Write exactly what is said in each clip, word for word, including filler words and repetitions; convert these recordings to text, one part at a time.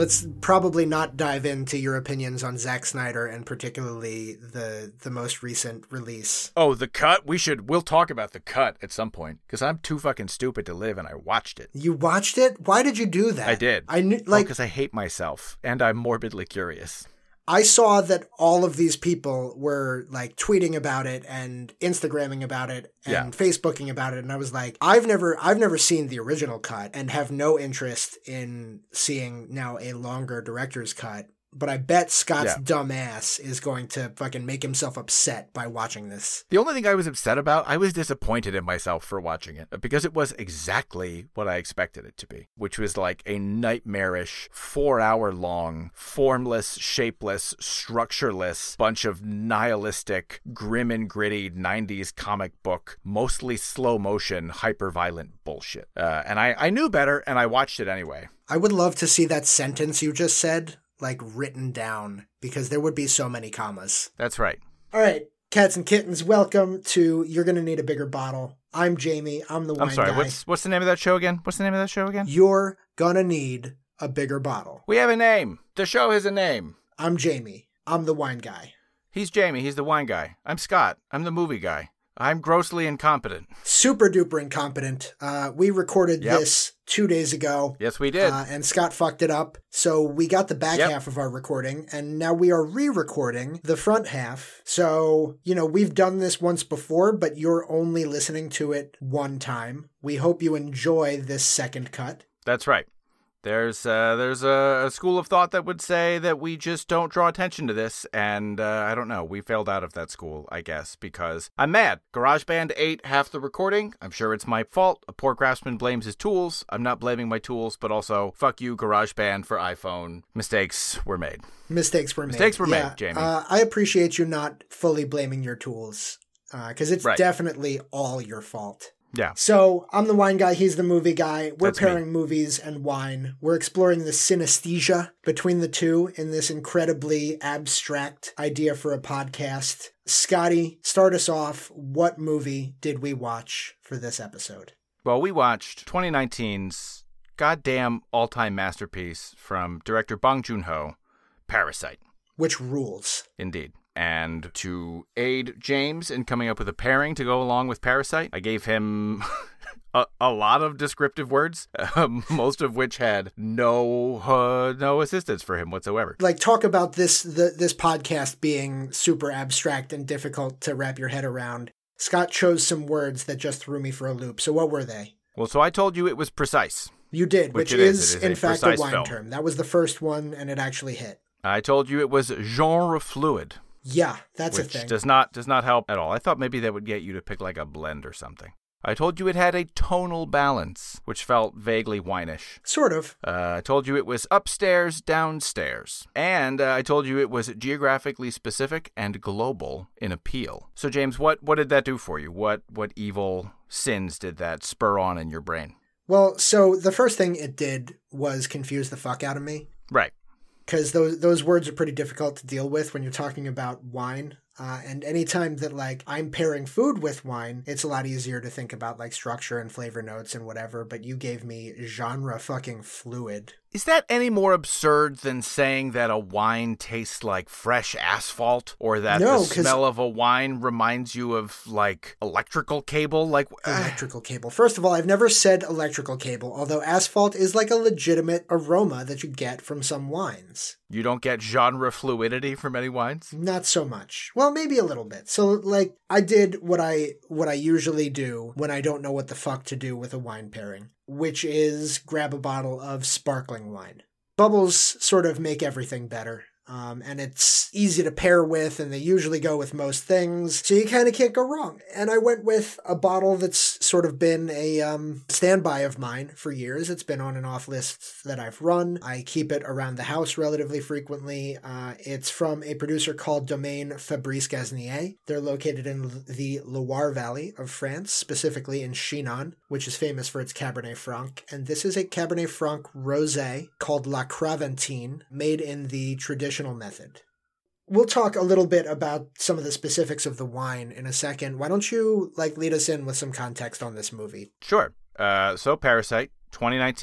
let's probably not dive into your opinions on Zack Snyder and particularly the the most recent release. Oh, The Cut? We should, we'll talk about The Cut at some point, because I'm too fucking stupid to live and I watched it. You watched it? Why did you do that? I did. I knew, like, because I hate myself and I'm morbidly curious. I saw that all of these people were like tweeting about it and Instagramming about it and Yeah. Facebooking about it. And I was like, I've never, I've never seen the original cut and have no interest in seeing now a longer director's cut. But I bet Scott's Yeah. dumb ass is going to fucking make himself upset by watching this. The only thing I was upset about, I was disappointed in myself for watching it because it was exactly what I expected it to be, which was like a nightmarish, four hour long, formless, shapeless, structureless bunch of nihilistic, grim and gritty nineties comic book, mostly slow motion, hyper violent bullshit. Uh, and I, I knew better and I watched it anyway. I would love to see that sentence you just said, like, written down, because there would be so many commas. That's right. All right, cats and kittens, welcome to You're Gonna Need a Bigger Bottle. I'm Jamie. I'm the wine I'm sorry, guy. what's what's the name of that show again? What's the name of that show again? You're gonna need a bigger bottle. We have a name. The show has a name. I'm Jamie. I'm the wine guy. He's Jamie. He's the wine guy. I'm Scott. I'm the movie guy. I'm grossly incompetent. Super duper incompetent. Uh, we recorded Yep. this two days ago. Yes, we did. Uh, and Scott fucked it up. So we got the back Yep. half of our recording, and now we are re-recording the front half. So, you know, we've done this once before, but you're only listening to it one time. We hope you enjoy this second cut. That's right. There's uh, there's a, a school of thought that would say that we just don't draw attention to this, and uh, I don't know. We failed out of that school, I guess, because I'm mad. GarageBand ate half the recording. I'm sure it's my fault. A poor craftsman blames his tools. I'm not blaming my tools, but also, fuck you, GarageBand for iPhone. Mistakes were made. Mistakes were made. Mistakes were yeah, made, Jamie. Uh, I appreciate you not fully blaming your tools, because it's Right. definitely all your fault. Yeah. So I'm the wine guy. He's the movie guy. We're That's me. pairing movies and wine. We're exploring the synesthesia between the two in this incredibly abstract idea for a podcast. Scotty, start us off. What movie did we watch for this episode? Well, we watched twenty nineteen's goddamn all-time masterpiece from director Bong Joon-ho, Parasite. Which rules? Indeed. And to aid James in coming up with a pairing to go along with Parasite, I gave him a, a lot of descriptive words, uh, most of which had no uh, no assistance for him whatsoever. Like, talk about this the, this podcast being super abstract and difficult to wrap your head around. Scott chose some words that just threw me for a loop. So what were they? Well, so I told you it was precise. You did, which, Which it is, is. It is in a fact, a precise wine film. term. That was the first one, and it actually hit. I told you it was genre fluid. Yeah, that's a which thing. does not does not help at all. I thought maybe that would get you to pick like a blend or something. I told you it had a tonal balance, which felt vaguely winish. Sort of. Uh, I told you it was upstairs, downstairs. And uh, I told you it was geographically specific and global in appeal. So, James, what, what did that do for you? What what evil sins did that spur on in your brain? Well, so the first thing it did was confuse the fuck out of me. Right. Because those those words are pretty difficult to deal with when you're talking about wine. Uh, and anytime that, like, I'm pairing food with wine, it's a lot easier to think about, like, structure and flavor notes and whatever. But you gave me genre fucking fluid. Is that any more absurd than saying that a wine tastes like fresh asphalt, or that No, the 'cause- smell of a wine reminds you of, like, electrical cable? Like, Electrical cable. First of all, I've never said electrical cable, although asphalt is like a legitimate aroma that you get from some wines. you don't get genre fluidity from any wines? Not so much. Well, maybe a little bit. So, like, I did what I what I usually do when I don't know what the fuck to do with a wine pairing, which is grab a bottle of sparkling wine. Bubbles sort of make everything better. Um, and it's easy to pair with, and they usually go with most things, so you kind of can't go wrong. And I went with a bottle that's sort of been a um, standby of mine for years. It's been on and off lists that I've run. I keep it around the house relatively frequently. Uh, it's from a producer called Domaine Fabrice Gasnier. They're located in the Loire Valley of France, specifically in Chinon, which is famous for its Cabernet Franc. And this is a Cabernet Franc rosé called La Craventine, made in the traditional method. We'll talk a little bit about some of the specifics of the wine in a second. Why don't you, like, lead us in with some context on this movie? Sure. Uh, so Parasite, twenty nineteen.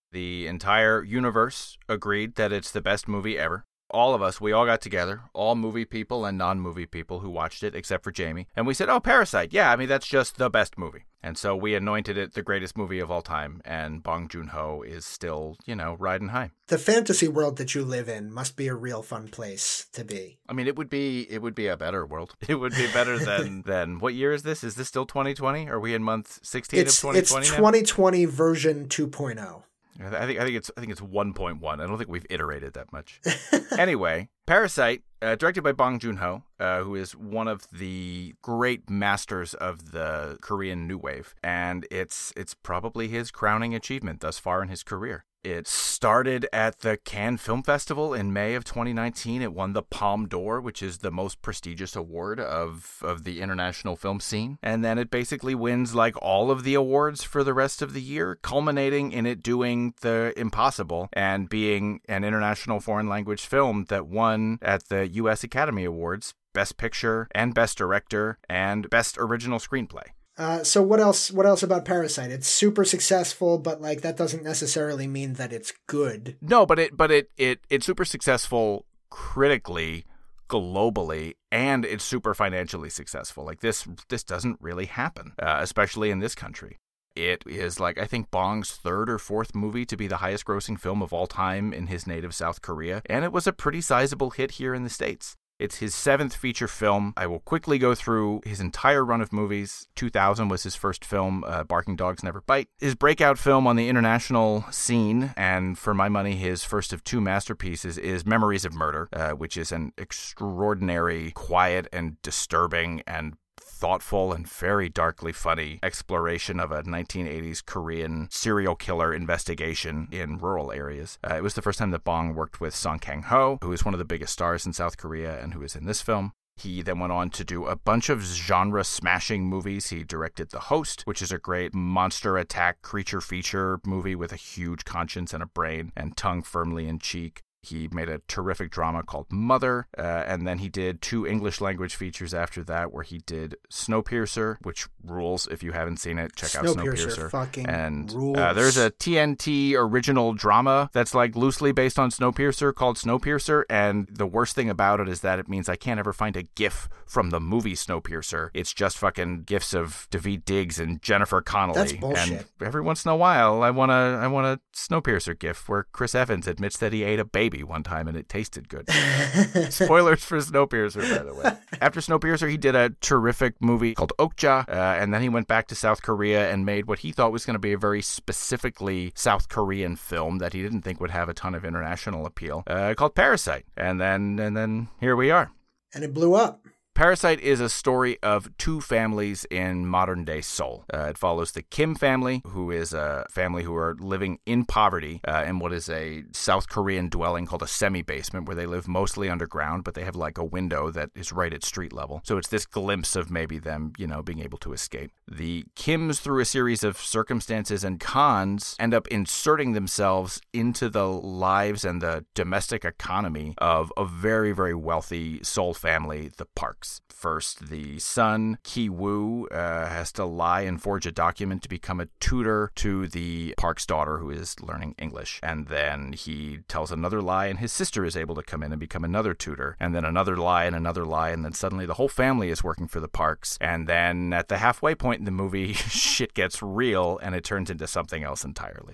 The entire universe agreed that it's the best movie ever. All of us, we all got together, all movie people and non-movie people who watched it, except for Jamie. And we said, oh, Parasite. Yeah, I mean, that's just the best movie. And so we anointed it the greatest movie of all time. And Bong Joon-ho is still, you know, riding high. The fantasy world that you live in must be a real fun place to be. I mean, it would be it would be a better world. It would be better than, than what year is this? Is this still twenty twenty? Are we in month sixteen it's, of twenty twenty It's now? twenty twenty version two point oh. I think I think it's I think it's one point one. I don't think we've iterated that much. Anyway, Parasite, uh, directed by Bong Joon-ho, uh, who is one of the great masters of the Korean New Wave, and it's it's probably his crowning achievement thus far in his career. It started at the Cannes Film Festival in May of twenty nineteen. It won the Palme d'Or, which is the most prestigious award of, of the international film scene. And then it basically wins like all of the awards for the rest of the year, culminating in it doing the impossible and being an international foreign language film that won at the U S Academy Awards, Best Picture and Best Director and Best Original Screenplay. Uh, so what else? What else about Parasite? It's super successful, but like that doesn't necessarily mean that it's good. No, but it, but it, it, it's super successful critically, globally, and it's super financially successful. Like this, this doesn't really happen, uh, especially in this country. It is like, I think, Bong's third or fourth movie to be the highest grossing film of all time in his native South Korea, and it was a pretty sizable hit here in the States. It's his seventh feature film. I will quickly go through his entire run of movies. two thousand was his first film, uh, Barking Dogs Never Bite. His breakout film on the international scene, and for my money, his first of two masterpieces, is Memories of Murder, uh, which is an extraordinary, quiet, and disturbing, and thoughtful and very darkly funny exploration of a nineteen eighties Korean serial killer investigation in rural areas. Uh, it was the first time that Bong worked with Song Kang-ho, who is one of the biggest stars in South Korea and who is in this film. He then went on to do a bunch of genre-smashing movies. He directed The Host, which is a great monster attack creature feature movie with a huge conscience and a brain and tongue firmly in cheek. He made a terrific drama called Mother, uh, and then he did two English language features after that, where he did Snowpiercer, which rules. If you haven't seen it, check out Snowpiercer. Snowpiercer fucking and rules. Uh, there's a T N T original drama that's like loosely based on Snowpiercer called Snowpiercer, and the worst thing about it is that it means I can't ever find a GIF from the movie Snowpiercer. It's just fucking GIFs of Daveed Diggs and Jennifer Connelly. That's bullshit. And every once in a while, I want a I want a Snowpiercer GIF where Chris Evans admits that he ate a baby one time and it tasted good. Spoilers for Snowpiercer, by the way. After Snowpiercer, he did a terrific movie called Okja, uh, and then he went back to South Korea and made what he thought was going to be a very specifically South Korean film that he didn't think would have a ton of international appeal, uh, called Parasite. And then, and then here we are. And it blew up. Parasite is a story of two families in modern-day Seoul. Uh, it follows the Kim family, who is a family who are living in poverty uh, in what is a South Korean dwelling called a semi-basement, where they live mostly underground, but they have like a window that is right at street level. So it's this glimpse of maybe them, you know, being able to escape. The Kims, through a series of circumstances and cons, end up inserting themselves into the lives and the domestic economy of a very, very wealthy Seoul family, the Parks. First, the son, Ki-woo, uh, has to lie and forge a document to become a tutor to the Park's daughter, who is learning English. And then he tells another lie, and his sister is able to come in and become another tutor. And then another lie and another lie, and then suddenly the whole family is working for the Parks. And then at the halfway point in the movie, shit gets real, and it turns into something else entirely.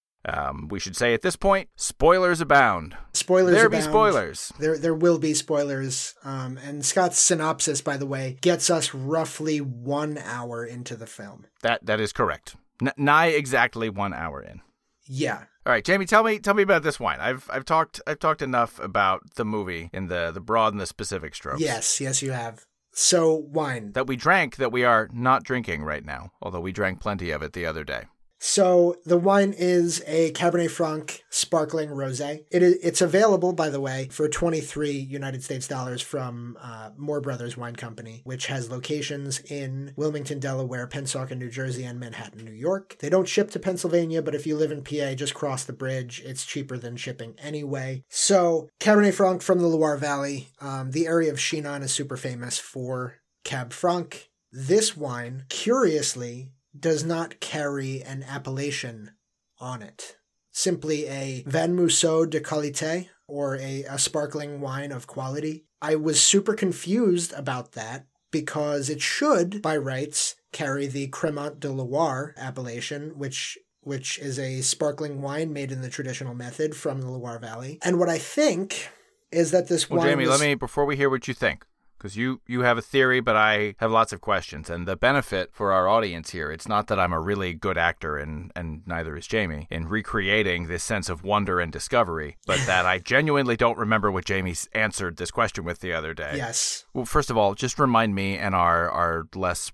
Um, we should say at this point, spoilers abound. Spoilers there abound. be spoilers. There there will be spoilers. Um, and Scott's synopsis, by the way, gets us roughly one hour into the film. That That is correct. N- nigh exactly one hour in. Yeah. All right, Jamie, tell me tell me about this wine. I've I've talked I've talked enough about the movie in the, the broad and the specific strokes. Yes, yes, you have. So, wine. That we drank that we are not drinking right now, although we drank plenty of it the other day. So the wine is a Cabernet Franc sparkling rosé. It is, it's available, by the way, for twenty-three United States dollars from uh, Moore Brothers Wine Company, which has locations in Wilmington, Delaware, Pensacola, New Jersey, and Manhattan, New York. They don't ship to Pennsylvania, but if you live in P A, just cross the bridge. It's cheaper than shipping anyway. So Cabernet Franc from the Loire Valley. Um, the area of Chinon is super famous for Cab Franc. This wine, curiously, does not carry an appellation on it. simply a Vin Mousseau de qualité, or a, a sparkling wine of quality. I was super confused about that because it should, by rights, carry the Cremant de Loire appellation, which which is a sparkling wine made in the traditional method from the Loire Valley. And what I think is that this well, wine Jamie, was... let me, before we hear what you think, because you, you have a theory, but I have lots of questions. And the benefit for our audience here, it's not that I'm a really good actor, and, and neither is Jamie, in recreating this sense of wonder and discovery, but that I genuinely don't remember what Jamie answered this question with the other day. Yes. Well, first of all, just remind me and our, our less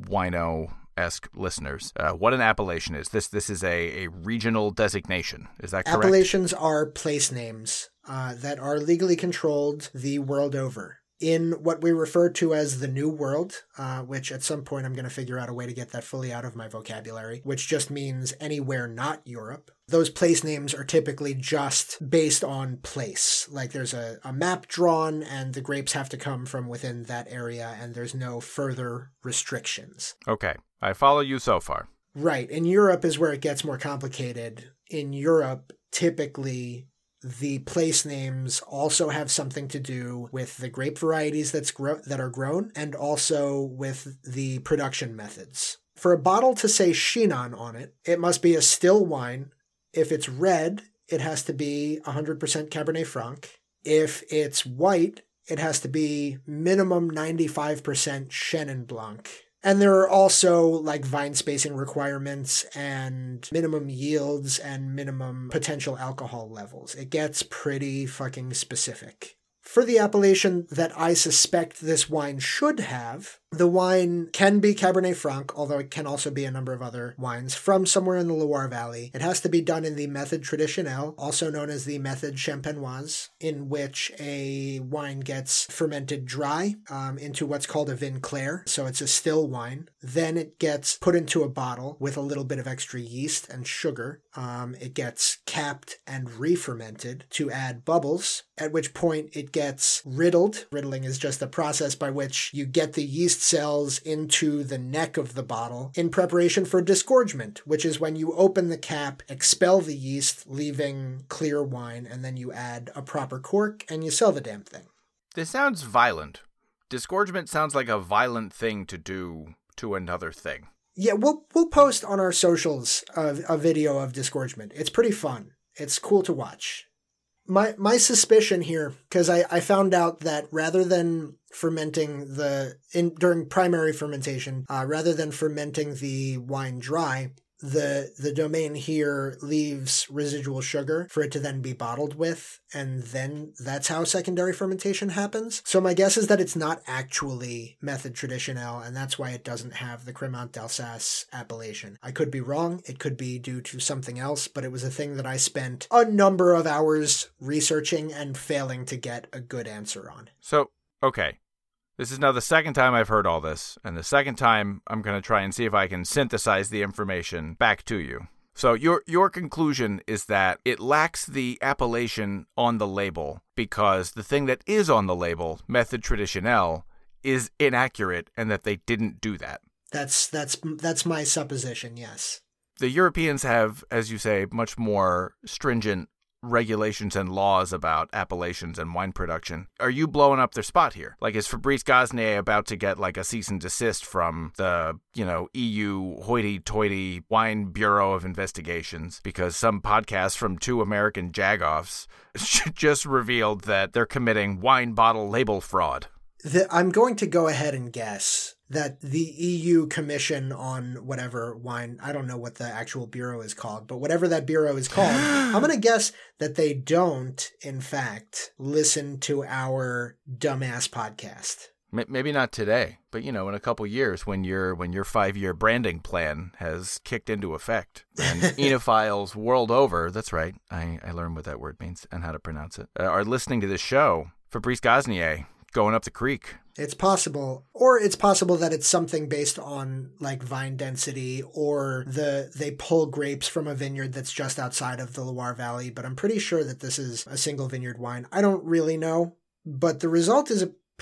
wino-esque listeners uh, what an appellation is. This this is a, a regional designation. Is that correct? Appellations are place names uh, that are legally controlled the world over. In what we refer to as the New World, uh, which at some point I'm going to figure out a way to get that fully out of my vocabulary, which just means anywhere not Europe. Those place names are typically just based on place. Like there's a, a map drawn and the grapes have to come from within that area and there's no further restrictions. Okay, I follow you so far. Right. In Europe is where it gets more complicated. In Europe, typically the place names also have something to do with the grape varieties that's gro- that are grown and also with the production methods. For a bottle to say Chinon on it, it must be a still wine. If it's red, it has to be one hundred percent Cabernet Franc. If it's white, it has to be minimum ninety-five percent Chenin Blanc. And there are also like vine spacing requirements and minimum yields and minimum potential alcohol levels. It gets pretty fucking specific. For the appellation that I suspect this wine should have, the wine can be Cabernet Franc, although it can also be a number of other wines from somewhere in the Loire Valley. It has to be done in the Méthode Traditionnelle, also known as the Méthode Champenoise, in which a wine gets fermented dry um, into what's called a vin clair, so it's a still wine. Then it gets put into a bottle with a little bit of extra yeast and sugar. Um, it gets capped and re-fermented to add bubbles, at which point it gets riddled. Riddling is just a process by which you get the yeast cells into the neck of the bottle in preparation for disgorgement, which is when you open the cap, expel the yeast, leaving clear wine, and then you add a proper cork and you sell the damn thing. This sounds violent. Disgorgement sounds like a violent thing to do to another thing. Yeah, we'll we'll post on our socials a, a video of disgorgement. It's pretty fun. It's cool to watch. My my suspicion here, because I, I found out that rather than fermenting the, in during primary fermentation, uh, rather than fermenting the wine dry, the the domain here leaves residual sugar for it to then be bottled with, and then that's how secondary fermentation happens. So my guess is that it's not actually Méthode Traditionnelle, and that's why it doesn't have the Cremant d'Alsace appellation. I could be wrong. It could be due to something else, but it was a thing that I spent a number of hours researching and failing to get a good answer on. So, okay. This is now the second time I've heard all this, and the second time I'm going to try and see if I can synthesize the information back to you. So your your conclusion is that it lacks the appellation on the label because the thing that is on the label, Méthode Traditionnelle, is inaccurate and that they didn't do that. That's that's that's my supposition, yes. The Europeans have, as you say, much more stringent regulations and laws about appellations and wine production. Are you blowing up their spot here? Like, is Fabrice Gosnier about to get like a cease and desist from the, you know, E U hoity-toity Wine Bureau of Investigations because some podcast from two American jagoffs just revealed that they're committing wine bottle label fraud? The, I'm going to go ahead and guess that the E U Commission on whatever wine, I don't know what the actual bureau is called, but whatever that bureau is called, I'm going to guess that they don't, in fact, listen to our dumbass podcast. Maybe not today, but, you know, in a couple years when your when your five-year branding plan has kicked into effect and enophiles world over, that's right, I, I learned what that word means and how to pronounce it, uh, are listening to this show, Fabrice Gosnier going up the creek. It's possible. Or it's possible that it's something based on like vine density, or the they pull grapes from a vineyard that's just outside of the Loire Valley, but I'm pretty sure that this is a single vineyard wine. I don't really know, but the result is a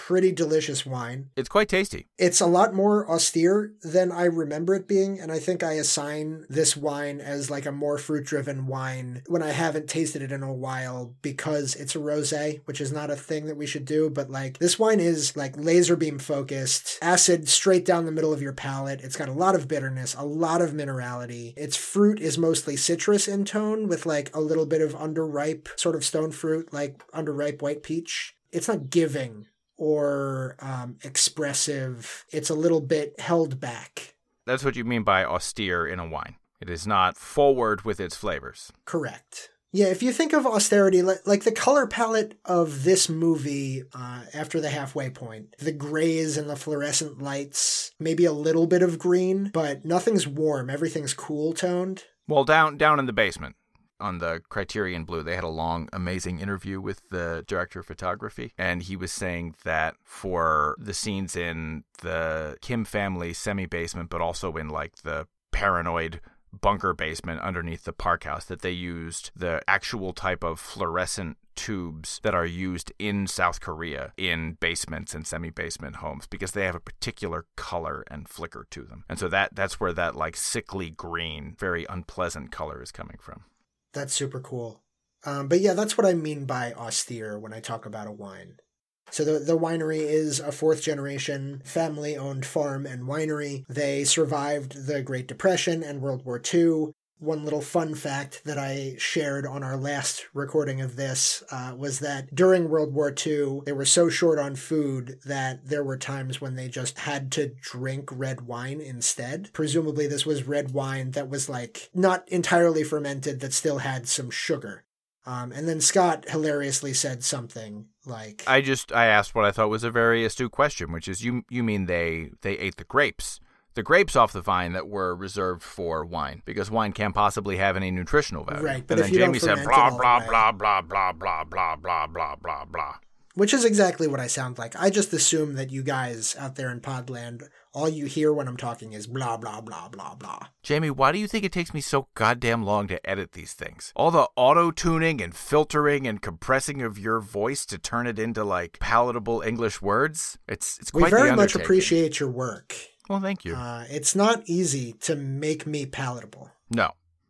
pretty delicious wine. It's quite tasty. It's a lot more austere than I remember it being, and I think I assign this wine as like a more fruit-driven wine when I haven't tasted it in a while because it's a rosé, which is not a thing that we should do, but like this wine is like laser beam focused, acid straight down the middle of your palate. It's got a lot of bitterness, a lot of minerality. Its fruit is mostly citrus in tone with like a little bit of underripe sort of stone fruit, like underripe white peach. It's not giving or um, expressive. It's a little bit held back. That's what you mean by austere in a wine. It is not forward with its flavors. Correct. Yeah, if you think of austerity, like the color palette of this movie uh, after the halfway point, the grays and the fluorescent lights, maybe a little bit of green, but nothing's warm. Everything's cool toned. Well, down down in the basement on the Criterion Blue, they had a long, amazing interview with the director of photography, and he was saying that for the scenes in the Kim family semi-basement, but also in like the paranoid bunker basement underneath the park house, that they used the actual type of fluorescent tubes that are used in South Korea in basements and semi-basement homes because they have a particular color and flicker to them. And so that that's where that like sickly green, very unpleasant color is coming from. That's super cool. Um, but yeah, that's what I mean by austere when I talk about a wine. So the, the winery is a fourth-generation family-owned farm and winery. They survived the Great Depression and World War Two. One little fun fact that I shared on our last recording of this uh, was that during World War Two, they were so short on food that there were times when they just had to drink red wine instead. Presumably this was red wine that was like not entirely fermented, that still had some sugar. Um, and then Scott hilariously said something like, I just, I asked what I thought was a very astute question, which is, you you mean they, they ate the grapes, the grapes off the vine that were reserved for wine, because wine can't possibly have any nutritional value. Right, but and if then you Jamie don't said, ferment blah, it all blah, the way- blah, blah, blah, blah, blah, blah, blah, blah, blah, which is exactly what I sound like. I just assume that you guys out there in Podland, all you hear when I'm talking is blah, blah, blah, blah, blah. Jamie, why do you think it takes me so goddamn long to edit these things? All the auto-tuning and filtering and compressing of your voice to turn it into, like, palatable English words? It's it's quite We very the much undertaking. appreciate your work. Well, thank you. Uh, it's not easy to make me palatable. No.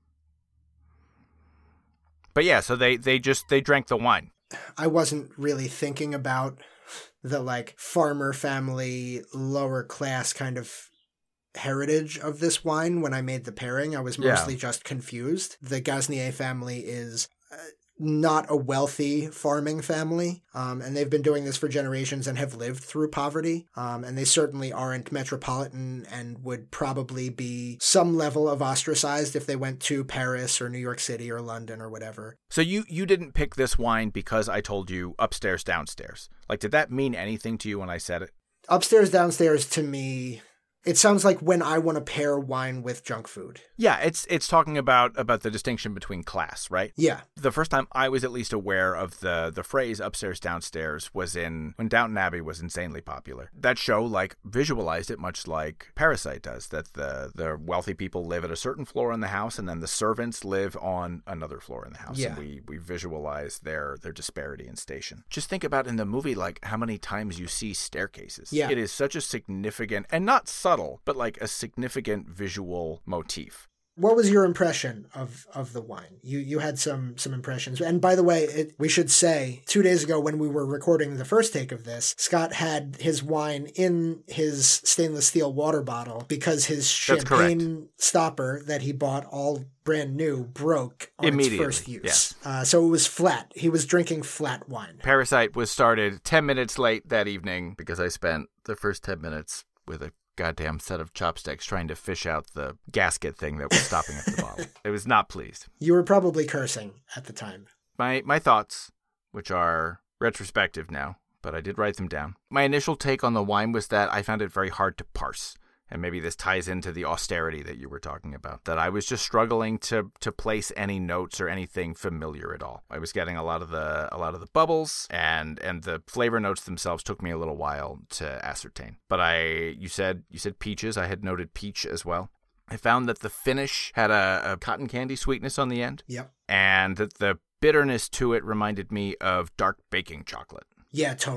But yeah, so they, they just, they drank the wine. I wasn't really thinking about the like farmer family, lower class kind of heritage of this wine when I made the pairing. I was mostly Yeah. just confused. The Gasnier family is uh, not a wealthy farming family, um, and they've been doing this for generations and have lived through poverty, um, and they certainly aren't metropolitan and would probably be some level of ostracized if they went to Paris or New York City or London or whatever. So you, you didn't pick this wine because I told you upstairs, downstairs. Like, did that mean anything to you when I said it? Upstairs, downstairs, to me, it sounds like when I want to pair wine with junk food. Yeah, it's it's talking about, about the distinction between class, right? Yeah. The first time I was at least aware of the, the phrase upstairs, downstairs was in when Downton Abbey was insanely popular. That show, like, visualized it much like Parasite does, that the, the wealthy people live at a certain floor in the house and then the servants live on another floor in the house. Yeah. And we, we visualize their, their disparity in station. Just think about in the movie, like, how many times you see staircases. Yeah. It is such a significant, and not subtle, but like a significant visual motif. What was your impression of, of the wine? You you had some some impressions. And by the way, it, we should say, two days ago when we were recording the first take of this, Scott had his wine in his stainless steel water bottle because his That's champagne correct. stopper that he bought all brand new broke on its Immediately, first use. yes. Uh, so it was flat. He was drinking flat wine. Parasite was started ten minutes late that evening because I spent the first ten minutes with a goddamn set of chopsticks trying to fish out the gasket thing that was stopping at the bottle. I was not pleased. You were probably cursing at the time. My my thoughts, which are retrospective now, but I did write them down. My initial take on the wine was that I found it very hard to parse. And maybe this ties into the austerity that you were talking about, that I was just struggling to to place any notes or anything familiar at all. I was getting a lot of the a lot of the bubbles, and and the flavor notes themselves took me a little while to ascertain. But I you said you said peaches. I had noted peach as well. I found that the finish had a, a cotton candy sweetness on the end. Yep. And that the bitterness to it reminded me of dark baking chocolate. Yeah, totally.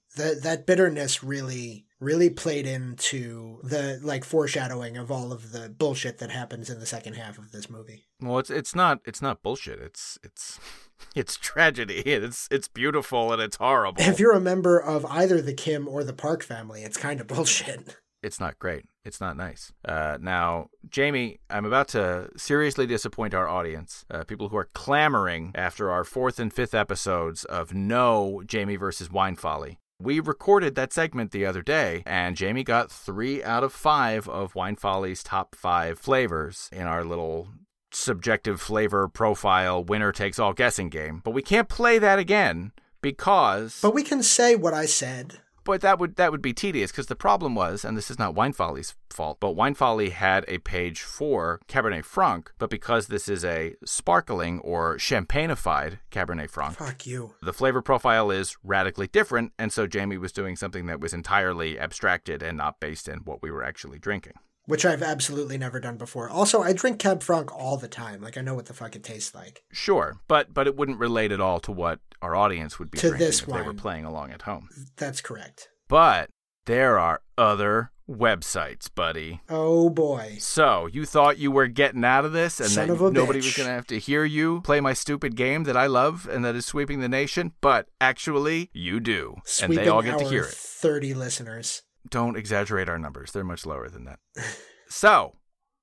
That that bitterness really really played into the like foreshadowing of all of the bullshit that happens in the second half of this movie. Well, it's it's not it's not bullshit. It's it's it's tragedy. It's it's beautiful and it's horrible. If you're a member of either the Kim or the Park family, it's kind of bullshit. It's not great. It's not nice. Uh, now, Jamie, I'm about to seriously disappoint our audience, uh, people who are clamoring after our fourth and fifth episodes of No Jamie versus Wine Folly. We recorded that segment the other day, and Jamie got three out of five of Wine Folly's top five flavors in our little subjective flavor profile winner-takes-all guessing game. But we can't play that again because... But we can say what I said. But that would that would be tedious, because the problem was, and this is not Wine Folly's fault, but Wine Folly had a page for Cabernet Franc, but because this is a sparkling or champagneified Cabernet Franc, fuck you, the flavor profile is radically different, and so Jamie was doing something that was entirely abstracted and not based in what we were actually drinking. Which I've absolutely never done before. Also, I drink Cab Franc all the time. Like, I know what the fuck it tastes like. Sure, but but it wouldn't relate at all to what our audience would be to drinking this if wine. They were playing along at home. That's correct. But there are other websites, buddy. Oh, boy. So, you thought you were getting out of this and Son that of a nobody bitch. was going to have to hear you play my stupid game that I love and that is sweeping the nation? But actually, you do. Sweeping and they all get our to hear it. thirty listeners. Don't exaggerate our numbers. They're much lower than that. So,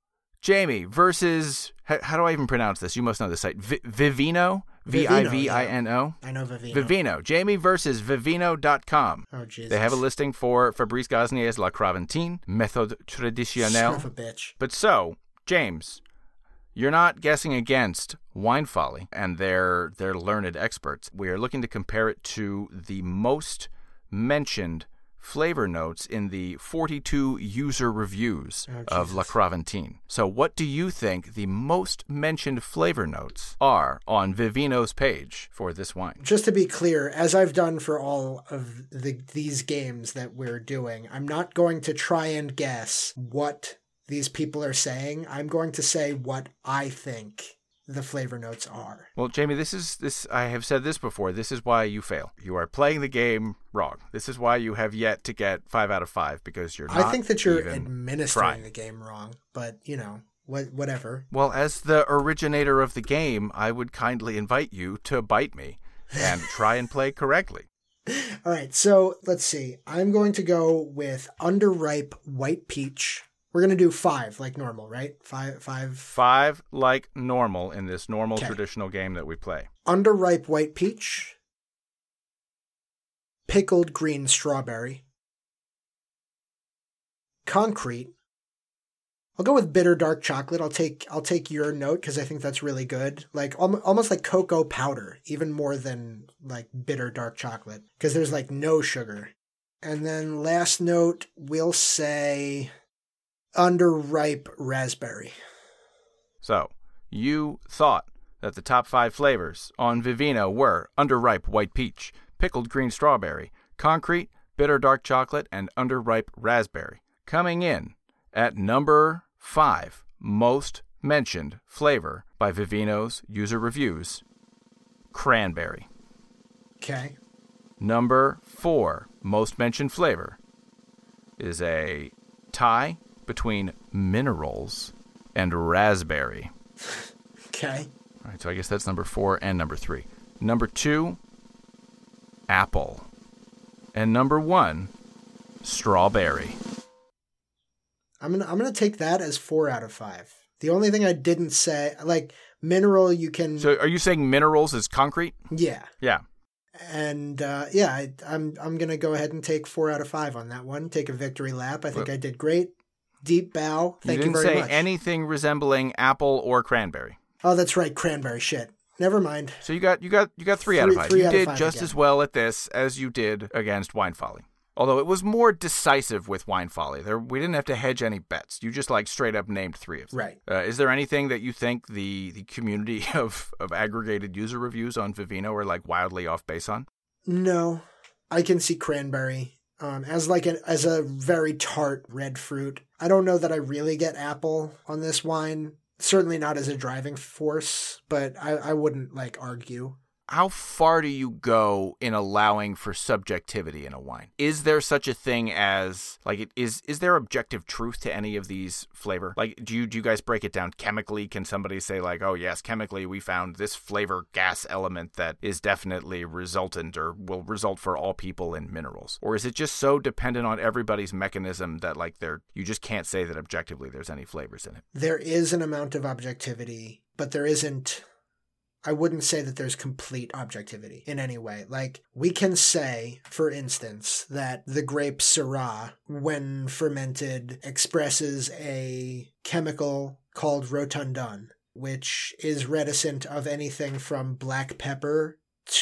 Jamie versus, how, how do I even pronounce this? You must know the site. V- Vivino? V I V I N O? I know Vivino. Vivino. Jamie versus Vivino dot com. Oh, Jesus. They have a listing for Fabrice Gasnier's La Craventine, Méthode Traditionnelle. Son of a bitch. But so, James, you're not guessing against Wine Folly and their, their learned experts. We are looking to compare it to the most mentioned flavor notes in the forty-two user reviews oh, of La Craventine. So what do you think the most mentioned flavor notes are on Vivino's page for this wine? Just to be clear, as I've done for all of the, these games that we're doing, I'm not going to try and guess what these people are saying. I'm going to say what I think the flavor notes are. Well, Jamie, this is this. I have said this before. This is why you fail. You are playing the game wrong. This is why you have yet to get five out of five, because you're not. I think that you're even administering trying. the game wrong, but you know, what, whatever. Well, as the originator of the game, I would kindly invite you to bite me and try and play correctly. All right, so let's see. I'm going to go with underripe white peach. We're going to do five like normal, right? Five, five. Five like normal in this normal Okay. traditional game that we play. Underripe white peach. Pickled green strawberry. Concrete. I'll go with bitter dark chocolate. I'll take I'll take your note because I think that's really good. Like al- almost like cocoa powder, even more than like bitter dark chocolate, because there's like no sugar. And then last note, we'll say underripe raspberry. So, you thought that the top five flavors on Vivino were underripe white peach, pickled green strawberry, concrete, bitter dark chocolate, and underripe raspberry. Coming in at number five most mentioned flavor by Vivino's user reviews, cranberry. Okay. Number four most mentioned flavor is a tie between minerals and raspberry. Okay. All right, so I guess that's number four and number three. Number two, apple. And number one, strawberry. I'm gonna I'm gonna take that as four out of five. The only thing I didn't say, like mineral, you can. So are you saying minerals is concrete? Yeah. Yeah. And uh, yeah, I, I'm I'm gonna go ahead and take four out of five on that one. Take a victory lap. I think Well, I did great. Deep bow. Thank you you, didn't very say much. anything resembling apple or cranberry. Oh, that's right, cranberry. Shit. Never mind. So you got you got you got three, out of Three- five. three You out of did five just again. as well at this as you did against Wine Folly. Although it was more decisive with Wine Folly. There, we didn't have to hedge any bets. You just like straight up named three of them. Right. Uh, is there anything that you think the, the community of, of aggregated user reviews on Vivino are like wildly off base on? No, I can see cranberry um, as like a, as a very tart red fruit. I don't know that I really get apple on this wine. Certainly not as a driving force, but I, I wouldn't like argue. how far do you go in allowing for subjectivity in a wine? Is there such a thing as, like, it is is there objective truth to any of these flavor? Like, do you do you guys break it down chemically? Can somebody say, like, oh, yes, chemically we found this flavor gas element that is definitely resultant or will result for all people in minerals? Or is it just so dependent on everybody's mechanism that, like, there you just can't say that objectively there's any flavors in it? There is an amount of objectivity, but there isn't... I wouldn't say that there's complete objectivity in any way. Like, we can say, for instance, that the grape Syrah, when fermented, expresses a chemical called rotundon, which is reticent of anything from black pepper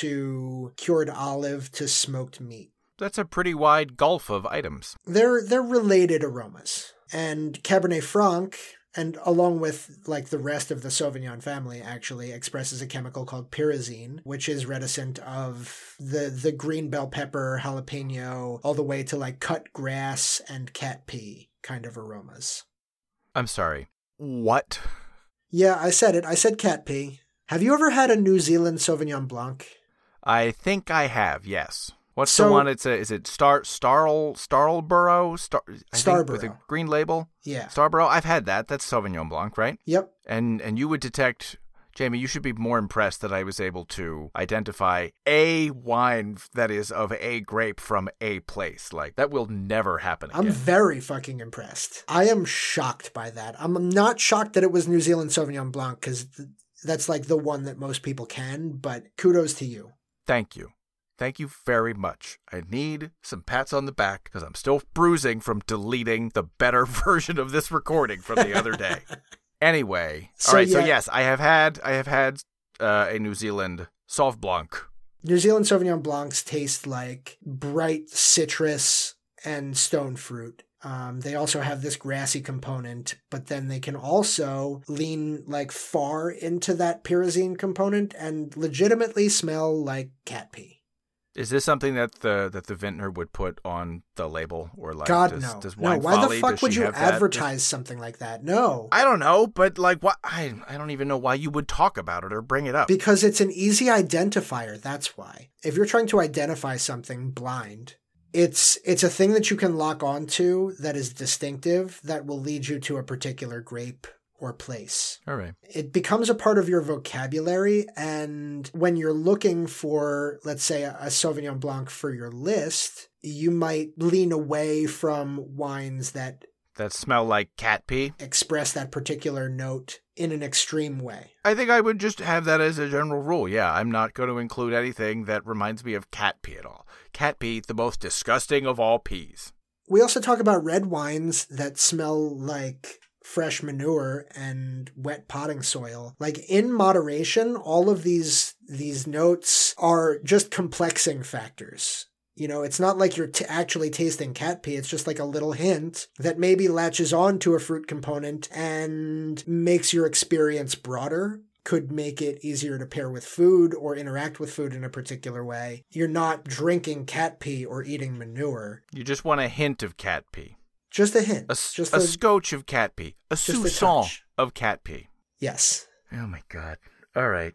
to cured olive to smoked meat. That's a pretty wide gulf of items. They're they're related aromas. And Cabernet Franc, and along with, like, the rest of the Sauvignon family, actually expresses a chemical called pyrazine, which is reticent of the the green bell pepper, jalapeno, all the way to, like, cut grass and cat pee kind of aromas. I'm sorry. What? Yeah, I said it. I said cat pee. Have you ever had a New Zealand Sauvignon Blanc? I think I have, yes. What's So- the one? It's a is it Star Starl Starlborough? Star I think Starborough. with a green label. Yeah. Starborough. I've had that. That's Sauvignon Blanc, right? Yep. And and you would detect, Jamie, you should be more impressed that I was able to identify a wine that is of a grape from a place. Like, that will never happen again. I'm very fucking impressed. I am shocked by that. I'm not shocked that it was New Zealand Sauvignon Blanc, because th- that's, like, the one that most people can, but kudos to you. Thank you. Thank you very much. I need some pats on the back because I'm still bruising from deleting the better version of this recording from the other day. Anyway, So, all right. So yeah. yes, I have had I have had uh, a New Zealand Sauv Blanc. New Zealand Sauvignon Blancs taste like bright citrus and stone fruit. Um, they also have this grassy component, but then they can also lean, like, far into that pyrazine component and legitimately smell like cat pee. Is this something that the that the vintner would put on the label, or like God, does, no. does No, Wine why Folly, the fuck does would she you have that? advertise something like that? No. I don't know, but like what I I don't even know why you would talk about it or bring it up. Because it's an easy identifier, that's why. If you're trying to identify something blind, it's it's a thing that you can lock onto that is distinctive, that will lead you to a particular grape or place. All right. It becomes a part of your vocabulary, and when you're looking for, let's say, a, a Sauvignon Blanc for your list, you might lean away from wines that That smell like cat pee. express that particular note in an extreme way. I think I would just have that as a general rule. Yeah, I'm not going to include anything that reminds me of cat pee at all. Cat pee, the most disgusting of all peas. We also talk about red wines that smell like fresh manure and wet potting soil. Like, in moderation, all of these these notes are just complexing factors. You know, it's not like you're t- actually tasting cat pee. It's just like a little hint that maybe latches on to a fruit component and makes your experience broader, could make it easier to pair with food or interact with food in a particular way. You're not drinking cat pee or eating manure. You just want a hint of cat pee. Just a hint. A, just a a, scotch of cat pee. A just a soupçon touch. of cat pee. Yes. Oh my god. All right.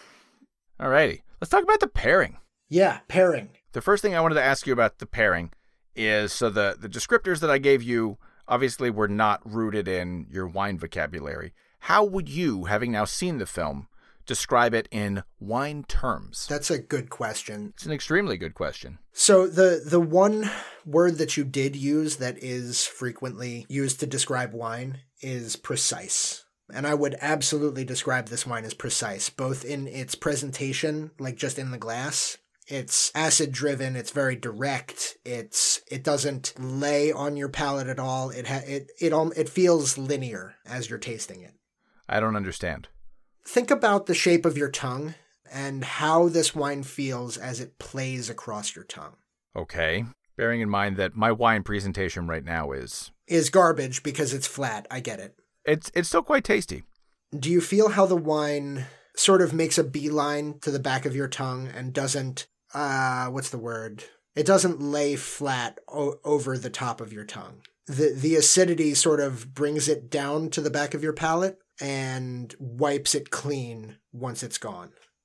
All righty. Let's talk about the pairing. Yeah, pairing. The first thing I wanted to ask you about the pairing is, so the, the descriptors that I gave you obviously were not rooted in your wine vocabulary. How would you, having now seen the film, describe it in wine terms? That's a good question. It's an extremely good question. So the the one word that you did use that is frequently used to describe wine is precise. And I would absolutely describe this wine as precise, both in its presentation, like just in the glass. It's acid driven, it's very direct, it's it doesn't lay on your palate at all. It ha- it it all it feels linear as you're tasting it. I don't understand. Think about the shape of your tongue and how this wine feels as it plays across your tongue. Okay. Bearing in mind that my wine presentation right now is... Is garbage because it's flat. I get it. It's it's still quite tasty. Do you feel how the wine sort of makes a beeline to the back of your tongue and doesn't, uh, what's the word? It doesn't lay flat o- over the top of your tongue. The, the acidity sort of brings it down to the back of your palate and wipes it clean once it's gone.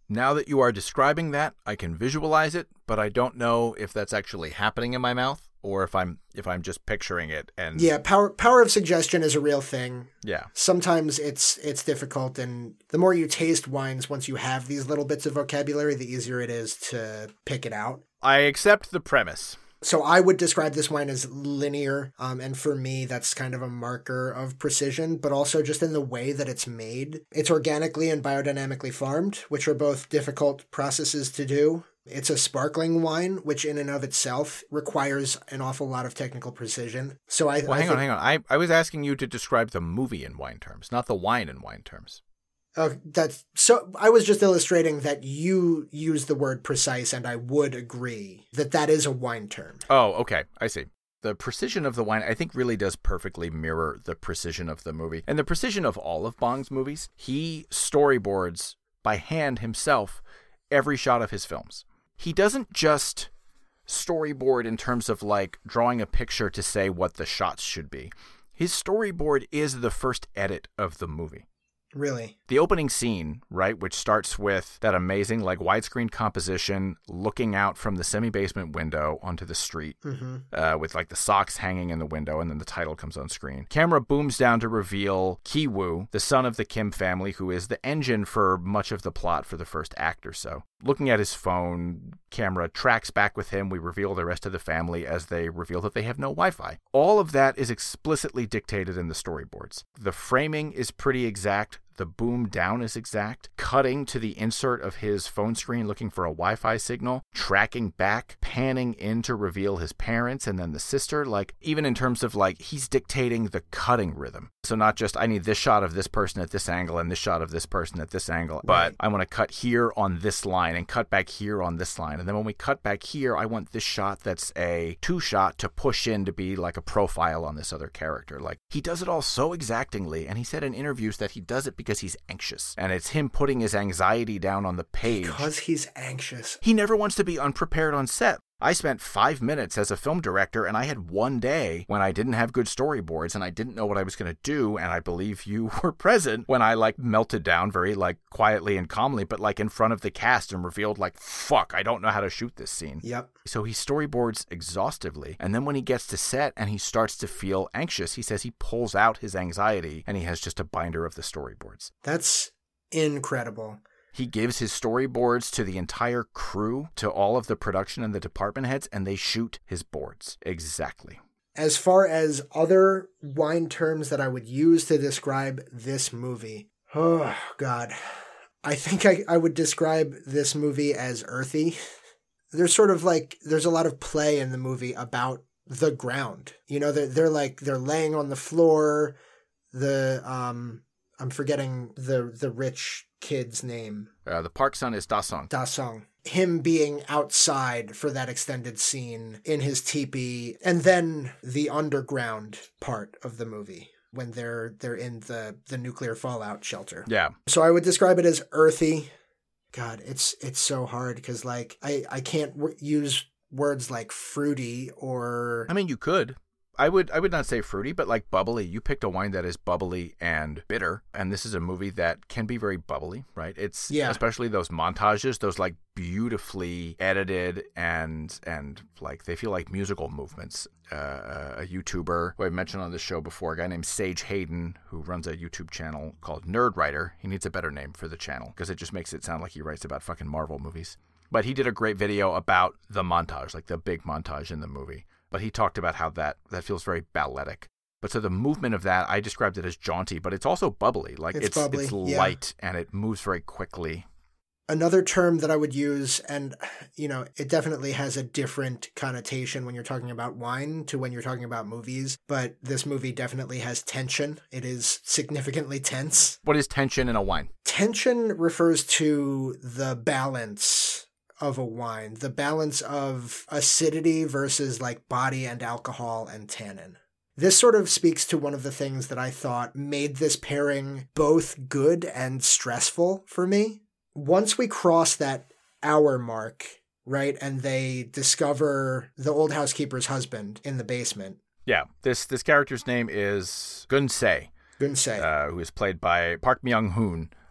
Now that you are describing that, I can visualize it, but I don't know if that's actually happening in my mouth or if I'm if I'm just picturing it. And yeah, power power of suggestion is a real thing. Yeah. Sometimes it's it's difficult, and the more you taste wines, once you have these little bits of vocabulary, the easier it is to pick it out. I accept the premise. So I would describe this wine as linear, um, and for me, that's kind of a marker of precision, but also just in the way that it's made. It's organically and biodynamically farmed, which are both difficult processes to do. It's a sparkling wine, which in and of itself requires an awful lot of technical precision. So I Well, I hang think, on, hang on. I, I was asking you to describe the movie in wine terms, not the wine in wine terms. Uh, that's so. I was just illustrating that you use the word precise, and I would agree that that is a wine term. Oh, okay. I see. The precision of the wine, I think, really does perfectly mirror the precision of the movie. And the precision of all of Bong's movies, he storyboards by hand himself every shot of his films. He doesn't just storyboard in terms of, like, drawing a picture to say what the shots should be. His storyboard is the first edit of the movie. Really? The opening scene, right, which starts with that amazing, like, widescreen composition looking out from the semi-basement window onto the street, mm-hmm. uh, with, like, the socks hanging in the window, and then the title comes on screen. Camera booms down to reveal Ki-woo, the son of the Kim family, who is the engine for much of the plot for the first act or so. Looking at his phone, camera tracks back with him. We reveal the rest of the family as they reveal that they have no Wi-Fi. All of that is explicitly dictated in the storyboards. The framing is pretty exact. The boom down is exact. Cutting to the insert of his phone screen looking for a Wi-Fi signal. Tracking back, panning in to reveal his parents and then the sister. Like, even in terms of, like, he's dictating the cutting rhythm. So not just, I need this shot of this person at this angle and this shot of this person at this angle, but Right. I want to cut here on this line and cut back here on this line. And then when we cut back here, I want this shot that's a two shot to push in to be like a profile on this other character. Like, he does it all so exactingly. And he said in interviews that he does it because he's anxious. And it's him putting his anxiety down on the page. Because he's anxious. He never wants to be unprepared on set. I spent five minutes as a film director, and I had one day when I didn't have good storyboards and I didn't know what I was going to do. And I believe you were present when I, like, melted down very, like, quietly and calmly, but, like, in front of the cast and revealed, like, fuck, I don't know how to shoot this scene. Yep. So he storyboards exhaustively. And then when he gets to set and he starts to feel anxious, he says he pulls out his anxiety and he has just a binder of the storyboards. That's incredible. He gives his storyboards to the entire crew, to all of the production and the department heads, and they shoot his boards. Exactly. As far as other wine terms that I would use to describe this movie, oh, God. I think I, I would describe this movie as earthy. There's sort of like, there's a lot of play in the movie about the ground. You know, they're, they're like, they're laying on the floor. The, um, I'm forgetting the, the rich kid's name. Uh, the park son is Da-sung. Da-sung. Him being outside for that extended scene in his teepee, and then the underground part of the movie when they're they're in the, the nuclear fallout shelter. Yeah. So I would describe it as earthy. God, it's it's so hard because, like, I, I can't w- use words like fruity or... I mean, you could. I would I would not say fruity, but like bubbly. You picked a wine that is bubbly and bitter, and this is a movie that can be very bubbly, right? It's Yeah. especially those montages, those like beautifully edited and and like they feel like musical movements. Uh, a YouTuber who I mentioned on this show before, a guy named Sage Hayden, who runs a YouTube channel called Nerd Writer. He needs a better name for the channel because it just makes it sound like he writes about fucking Marvel movies. But he did a great video about the montage, like the big montage in the movie. But he talked about how that, that feels very balletic. But so the movement of that, I described it as jaunty, but it's also bubbly. Like It's it's bubbly, it's yeah. light and it moves very quickly. Another term that I would use, and, you know, it definitely has a different connotation when you're talking about wine to when you're talking about movies, but this movie definitely has tension. It is significantly tense. What is tension in a wine? Tension refers to the balance of a wine, the balance of acidity versus, like, body and alcohol and tannin. This sort of speaks to one of the things that I thought made this pairing both good and stressful for me. Once we cross that hour mark, right, and they discover the old housekeeper's husband in the basement. Yeah, this this character's name is Gun Se, Gunsei. uh, who is played by Park Myung-hoon,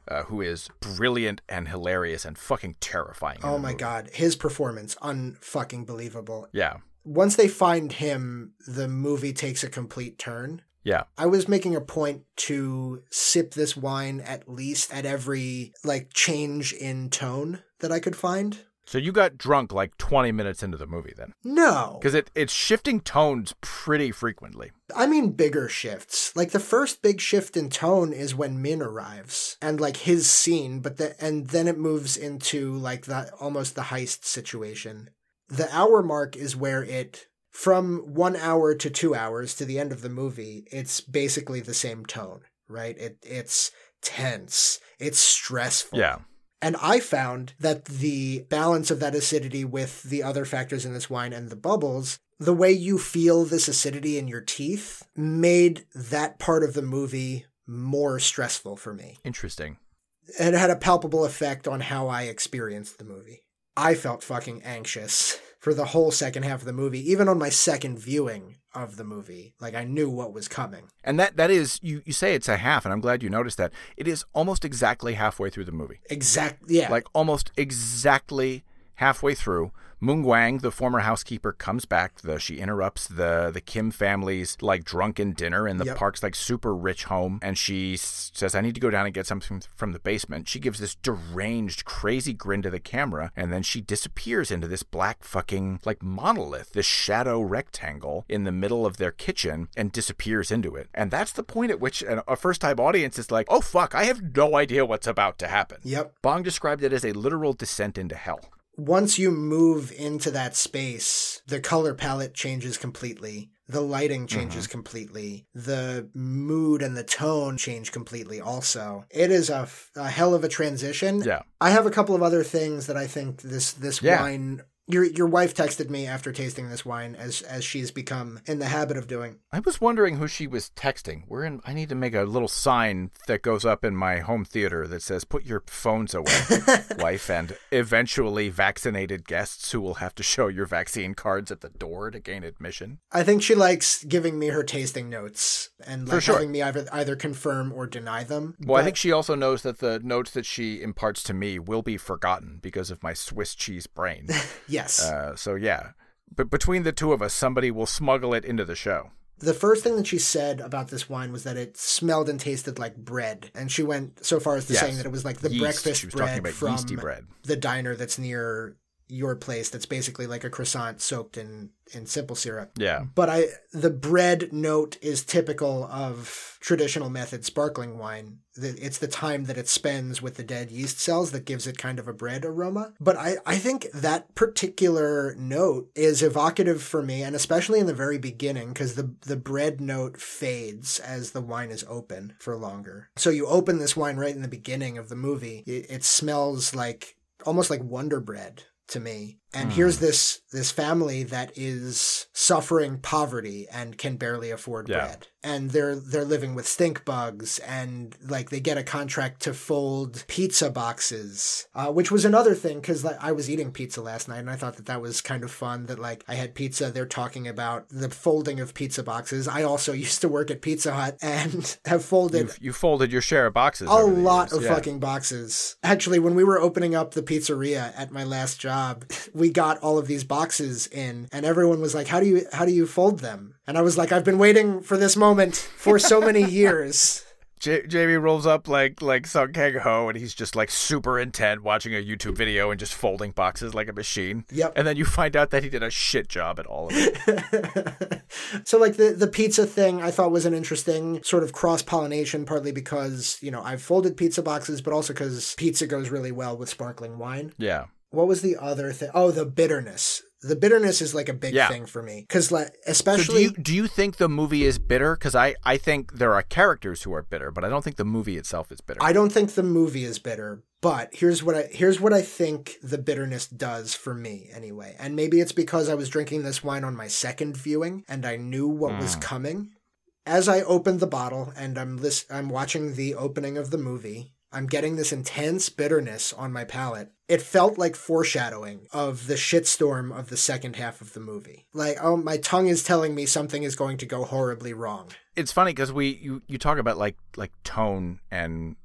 uh, who is brilliant and hilarious and fucking terrifying. Oh my movie. God. His performance, unfucking believable. Yeah. Once they find him, the movie takes a complete turn. Yeah. I was making a point to sip this wine at least at every, like, change in tone that I could find. So you got drunk like twenty minutes into the movie then? No. Because it, it's shifting tones pretty frequently. I mean bigger shifts. Like the first big shift in tone is when Min arrives and like his scene, but the, and then it moves into like the almost the heist situation. The hour mark is where it, from one hour to two hours to the end of the movie, it's basically the same tone, right? It It's tense. It's stressful. Yeah. And I found that the balance of that acidity with the other factors in this wine and the bubbles, the way you feel this acidity in your teeth made that part of the movie more stressful for me. Interesting. It had a palpable effect on how I experienced the movie. I felt fucking anxious for the whole second half of the movie, even on my second viewing of the movie. Like, I knew what was coming. And that that is, you, you say it's a half, and I'm glad you noticed that. It is almost exactly halfway through the movie. Exactly, yeah. Like, almost exactly halfway through. Moon Gwang, the former housekeeper, comes back. The, she interrupts the, the Kim family's, like, drunken dinner in the Yep. park's, like, super rich home. And she s- says, I need to go down and get something from the basement. She gives this deranged, crazy grin to the camera. And then she disappears into this black fucking, like, monolith, this shadow rectangle in the middle of their kitchen, and disappears into it. And that's the point at which a, a first-time audience is like, oh, fuck, I have no idea what's about to happen. Yep. Bong described it as a literal descent into hell. Once you move into that space, the color palette changes completely. The lighting changes mm-hmm. completely. The mood and the tone change completely also. It is a, a hell of a transition. Yeah. I have a couple of other things that I think this this yeah. wine... Your your wife texted me after tasting this wine, as as she's become in the habit of doing. I was wondering who she was texting. We're in. I need to make a little sign that goes up in my home theater that says, put your phones away, wife, and eventually vaccinated guests who will have to show your vaccine cards at the door to gain admission. I think she likes giving me her tasting notes and like sure. having me either, either confirm or deny them. Well, but I think she also knows that the notes that she imparts to me will be forgotten because of my Swiss cheese brain. Yes. Uh, so, yeah. But between the two of us, somebody will smuggle it into the show. The first thing that she said about this wine was that it smelled and tasted like bread. And she went so far as to yes. saying that it was like the Yeast. breakfast she was bread talking about from yeasty bread. The diner that's near your place that's basically like a croissant soaked in, in simple syrup. Yeah. But I the bread note is typical of traditional method sparkling wine. It's the time that it spends with the dead yeast cells that gives it kind of a bread aroma. But I, I think that particular note is evocative for me, and especially in the very beginning, because the, the bread note fades as the wine is open for longer. So you open this wine right in the beginning of the movie. It, it smells like almost like Wonder Bread to me. And mm. here's this this family that is suffering poverty and can barely afford yeah. bread. And they're they're living with stink bugs, and like they get a contract to fold pizza boxes, uh, which was another thing because like, I was eating pizza last night and I thought that that was kind of fun that like I had pizza. They're talking about the folding of pizza boxes. I also used to work at Pizza Hut and have folded. You've, you folded your share of boxes. A lot years. of yeah. fucking boxes. Actually, when we were opening up the pizzeria at my last job, we got all of these boxes in and everyone was like, how do you how do you fold them? And I was like, I've been waiting for this moment for so many years. J- Jamie rolls up like like Sung Kang Ho, and he's just like super intent watching a YouTube video and just folding boxes like a machine. Yep. And then you find out that he did a shit job at all of it. So like the, the pizza thing I thought was an interesting sort of cross-pollination, partly because, you know, I've folded pizza boxes, but also because pizza goes really well with sparkling wine. Yeah. What was the other thing? Oh, the bitterness. The bitterness is like a big yeah. thing for me. Because like, especially... So do you, do you think the movie is bitter? Because I, I think there are characters who are bitter, but I don't think the movie itself is bitter. I don't think the movie is bitter, but here's what I here's what I think the bitterness does for me anyway. And maybe it's because I was drinking this wine on my second viewing and I knew what mm. was coming. As I opened the bottle and I'm list- I'm watching the opening of the movie, I'm getting this intense bitterness on my palate. It felt like foreshadowing of the shitstorm of the second half of the movie. Like, oh, my tongue is telling me something is going to go horribly wrong. It's funny because we you, you talk about like like tone and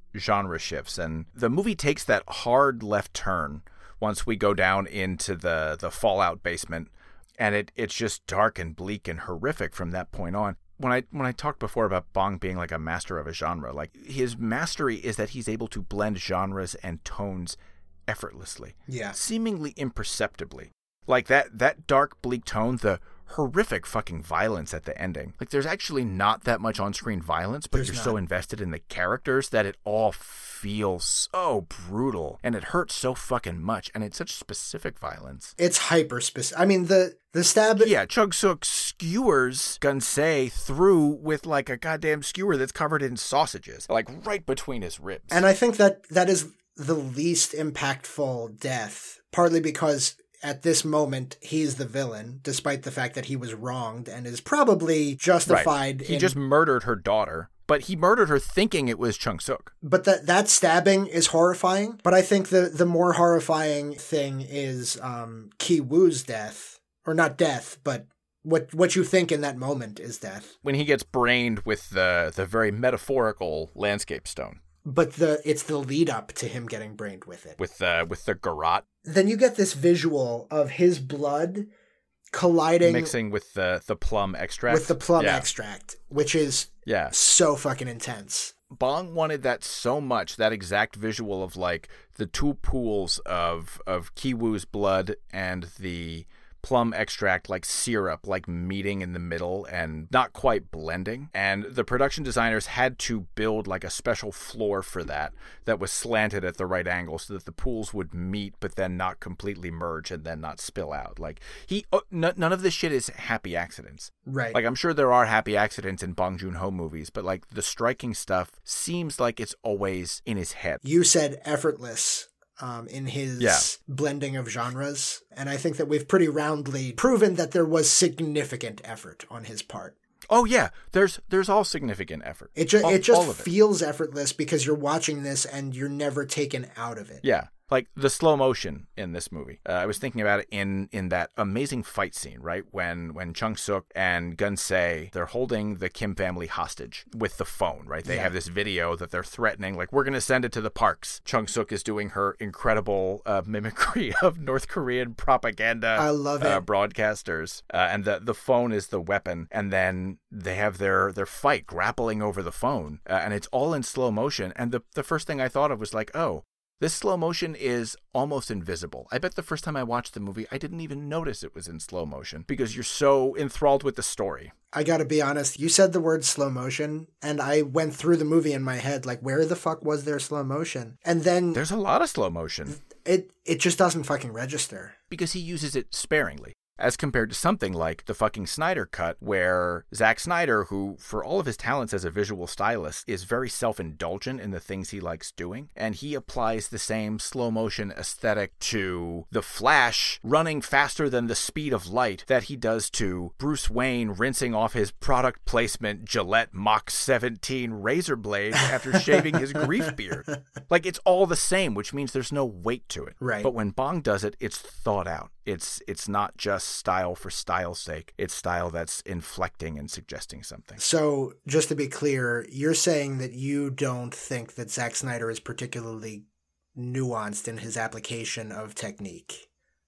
genre shifts. And the movie takes that hard left turn once we go down into the, the Fallout basement. And it it's just dark and bleak and horrific from that point on. When I when I talked before about Bong being like a master of a genre, like his mastery is that he's able to blend genres and tones effortlessly. Yeah. Seemingly imperceptibly. Like that that dark, bleak tone, the horrific fucking violence at the ending. Like there's actually not that much on-screen violence, but There's you're not. so invested in the characters that it all feels so brutal and it hurts so fucking much, and it's such specific violence. It's hyper specific. I mean, the the stab. Yeah, Chung-Suk skewers Gunsei through with like a goddamn skewer that's covered in sausages, like right between his ribs. And I think that that is the least impactful death, partly because at this moment, he's the villain, despite the fact that he was wronged and is probably justified. Right. He in... just murdered her daughter, but he murdered her thinking it was Chung-Suk. But that that stabbing is horrifying. But I think the, the more horrifying thing is um, Ki-Woo's death. Or not death, but what what you think in that moment is death. When he gets brained with the, the very metaphorical landscape stone. But the it's the lead up to him getting brained with it. With the, with the garrote. Then you get this visual of his blood colliding. Mixing with the, the plum extract. With the plum yeah. extract, which is yeah. so fucking intense. Bong wanted that so much, that exact visual of like the two pools of, of Ki-Woo's blood and the plum extract, like syrup, like meeting in the middle and not quite blending. And the production designers had to build like a special floor for that that was slanted at the right angle so that the pools would meet but then not completely merge and then not spill out. Like he uh, n- none of this shit is happy accidents. Right. Like I'm sure there are happy accidents in Bong Joon-ho movies, but like the striking stuff seems like it's always in his head. You said effortless. Um, in his yeah. blending of genres. And I think that we've pretty roundly proven that there was significant effort on his part. Oh, yeah. There's there's all significant effort. It, ju- all, it just all of it. feels effortless because you're watching this and you're never taken out of it. Yeah. Like the slow motion in this movie. Uh, I was thinking about it in, in that amazing fight scene, right? When when Chung-Suk and Gunsei, they're holding the Kim family hostage with the phone, right? They yeah. have this video that they're threatening, like, we're going to send it to the parks. Chung-Suk is doing her incredible uh, mimicry of North Korean propaganda I love it. Uh, broadcasters. Uh, and the, the phone is the weapon. And then they have their, their fight grappling over the phone. Uh, and it's all in slow motion. And the, the first thing I thought of was like, oh, this slow motion is almost invisible. I bet the first time I watched the movie, I didn't even notice it was in slow motion because you're so enthralled with the story. I gotta be honest, you said the word slow motion, and I went through the movie in my head, like, where the fuck was there slow motion? And then... There's a lot of slow motion. It, it just doesn't fucking register. Because he uses it sparingly. As compared to something like the fucking Snyder Cut, where Zack Snyder, who, for all of his talents as a visual stylist, is very self-indulgent in the things he likes doing, and he applies the same slow-motion aesthetic to The Flash running faster than the speed of light that he does to Bruce Wayne rinsing off his product placement Gillette Mach seventeen razor blade after shaving his grief beard. Like, it's all the same, which means there's no weight to it. Right. But when Bong does it, it's thought out. It's it's not just style for style's sake. It's style that's inflecting and suggesting something. So, just to be clear, you're saying that you don't think that Zack Snyder is particularly nuanced in his application of technique.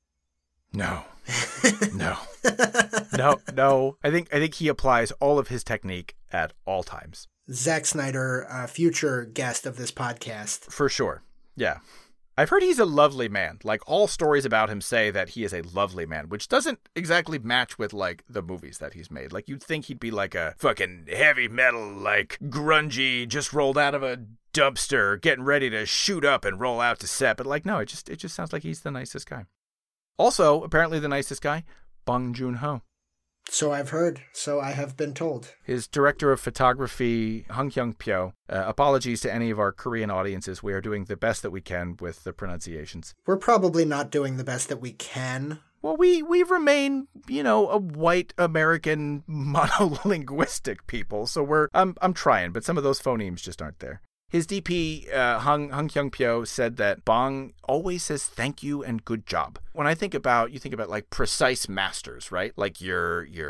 No. no. No, no. I think I think he applies all of his technique at all times. Zack Snyder, a future guest of this podcast. For sure. Yeah. I've heard he's a lovely man. Like, all stories about him say that he is a lovely man, which doesn't exactly match with, like, the movies that he's made. Like, you'd think he'd be like a fucking heavy metal, like, grungy, just rolled out of a dumpster, getting ready to shoot up and roll out to set. But, like, no, it just it just sounds like he's the nicest guy. Also, apparently the nicest guy, Bong Joon-ho. So I've heard. So I have been told. His director of photography, Hung Hyung-pyo. Uh, apologies to any of our Korean audiences. We are doing the best that we can with the pronunciations. We're probably not doing the best that we can. Well, we, we remain, you know, a white American monolinguistic people. So we're I'm I'm trying, but some of those phonemes just aren't there. His D P, uh, Hung, Hung Hyung-pyo, said that Bong always says thank you and good job. When I think about, you think about like precise masters, right? Like your your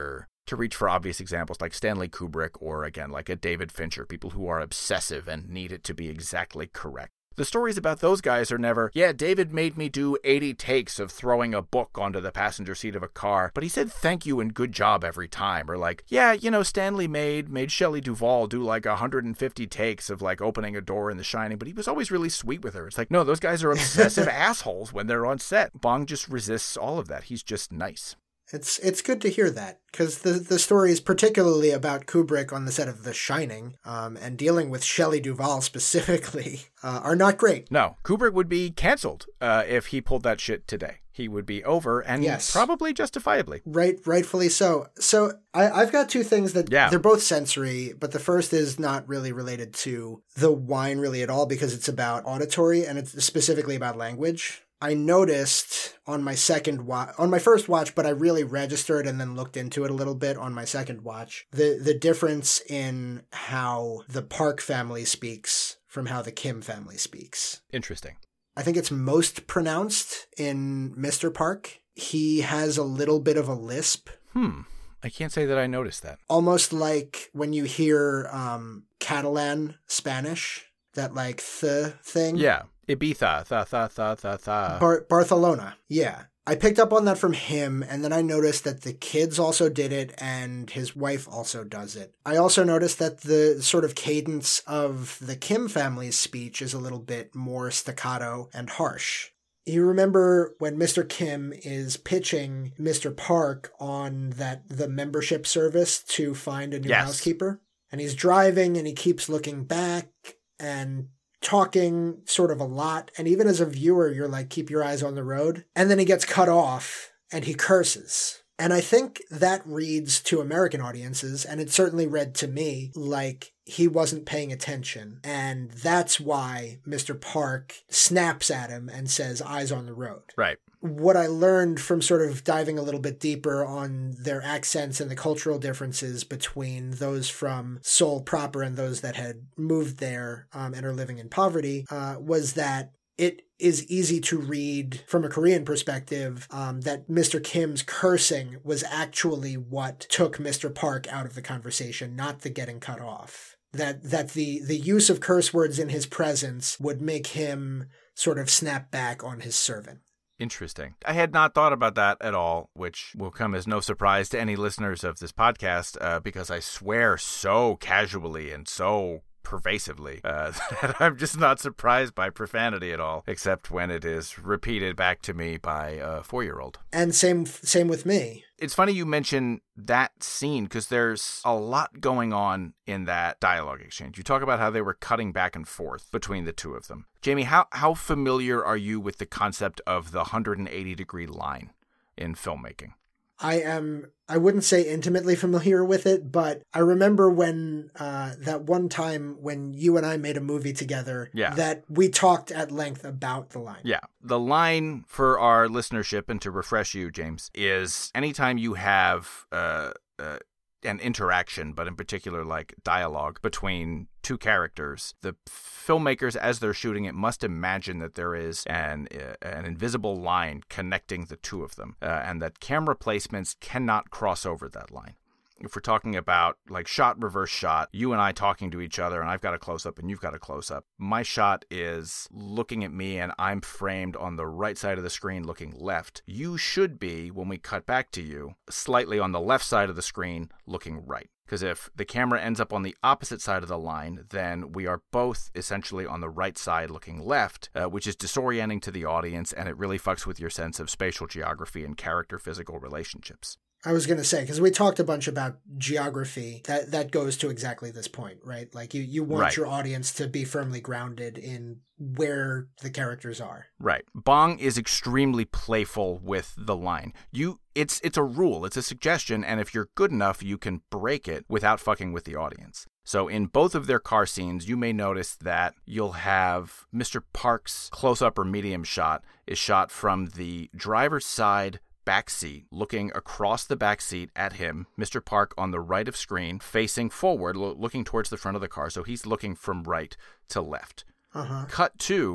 To reach for obvious examples like Stanley Kubrick or, again, like a David Fincher, people who are obsessive and need it to be exactly correct. The stories about those guys are never, yeah, David made me do eighty takes of throwing a book onto the passenger seat of a car, but he said thank you and good job every time. Or like, yeah, you know, Stanley made made Shelley Duvall do like one hundred fifty takes of like opening a door in The Shining, but he was always really sweet with her. It's like, no, those guys are obsessive assholes when they're on set. Bong just resists all of that. He's just nice. It's it's good to hear that, because the, the stories, particularly about Kubrick on the set of The Shining, um, and dealing with Shelley Duvall specifically, uh, are not great. No, Kubrick would be canceled uh, if he pulled that shit today. He would be over, and yes. probably justifiably. Right, rightfully so. So I, I've got two things that yeah. they're both sensory, but the first is not really related to the wine really at all, because it's about auditory and it's specifically about language. I noticed on my second watch, on my first watch, but I really registered and then looked into it a little bit on my second watch, the, the difference in how the Park family speaks from how the Kim family speaks. Interesting. I think it's most pronounced in Mister Park. He has a little bit of a lisp. Hmm. I can't say that I noticed that. Almost like when you hear um, Catalan Spanish, that like th thing. Yeah. Ibiza, tha, tha, tha, tha, tha. Bar- Barcelona, yeah. I picked up on that from him, and then I noticed that the kids also did it, and his wife also does it. I also noticed that the sort of cadence of the Kim family's speech is a little bit more staccato and harsh. You remember when Mister Kim is pitching Mister Park on that the membership service to find a new yes. housekeeper? And he's driving, and he keeps looking back, and talking sort of a lot, and even as a viewer you're like, keep your eyes on the road, and then he gets cut off and he curses. And I think that reads to American audiences, and it certainly read to me, like he wasn't paying attention, and that's why Mister Park snaps at him and says eyes on the road. Right. What I learned from sort of diving a little bit deeper on their accents and the cultural differences between those from Seoul proper and those that had moved there um, and are living in poverty uh, was that it is easy to read from a Korean perspective um, that Mister Kim's cursing was actually what took Mister Park out of the conversation, not the getting cut off. That that the, the use of curse words in his presence would make him sort of snap back on his servant. Interesting. I had not thought about that at all, which will come as no surprise to any listeners of this podcast, uh, because I swear so casually and so pervasively uh, that I'm just not surprised by profanity at all, except when it is repeated back to me by a four-year-old. And same same with me. It's funny you mention that scene, because there's a lot going on in that dialogue exchange. You talk about how they were cutting back and forth between the two of them. Jamie, how, how familiar are you with the concept of the one hundred eighty degree line in filmmaking? I am, I wouldn't say intimately familiar with it, but I remember when, uh, that one time when you and I made a movie together, yeah. that we talked at length about the line. Yeah. The line for our listenership, and to refresh you, James, is anytime you have, uh, uh, an interaction, but in particular like dialogue between two characters, the filmmakers, as they're shooting it, must imagine that there is an uh, an invisible line connecting the two of them, uh, and that camera placements cannot cross over that line. If we're talking about like shot, reverse shot, you and I talking to each other, and I've got a close-up and you've got a close-up, my shot is looking at me and I'm framed on the right side of the screen looking left. You should be, when we cut back to you, slightly on the left side of the screen looking right. Because if the camera ends up on the opposite side of the line, then we are both essentially on the right side looking left, uh, which is disorienting to the audience, and it really fucks with your sense of spatial geography and character physical relationships. I was going to say, because we talked a bunch about geography, that, that goes to exactly this point, right? Like you, you want right. your audience to be firmly grounded in where the characters are. Right. Bong is extremely playful with the line. You, it's it's a rule, it's a suggestion, and if you're good enough, you can break it without fucking with the audience. So in both of their car scenes, you may notice that you'll have Mister Park's close-up or medium shot is shot from the driver's side back seat, looking across the back seat at him, Mister Park on the right of screen, facing forward, lo- looking towards the front of the car. So he's looking from right to left. Uh-huh. Cut to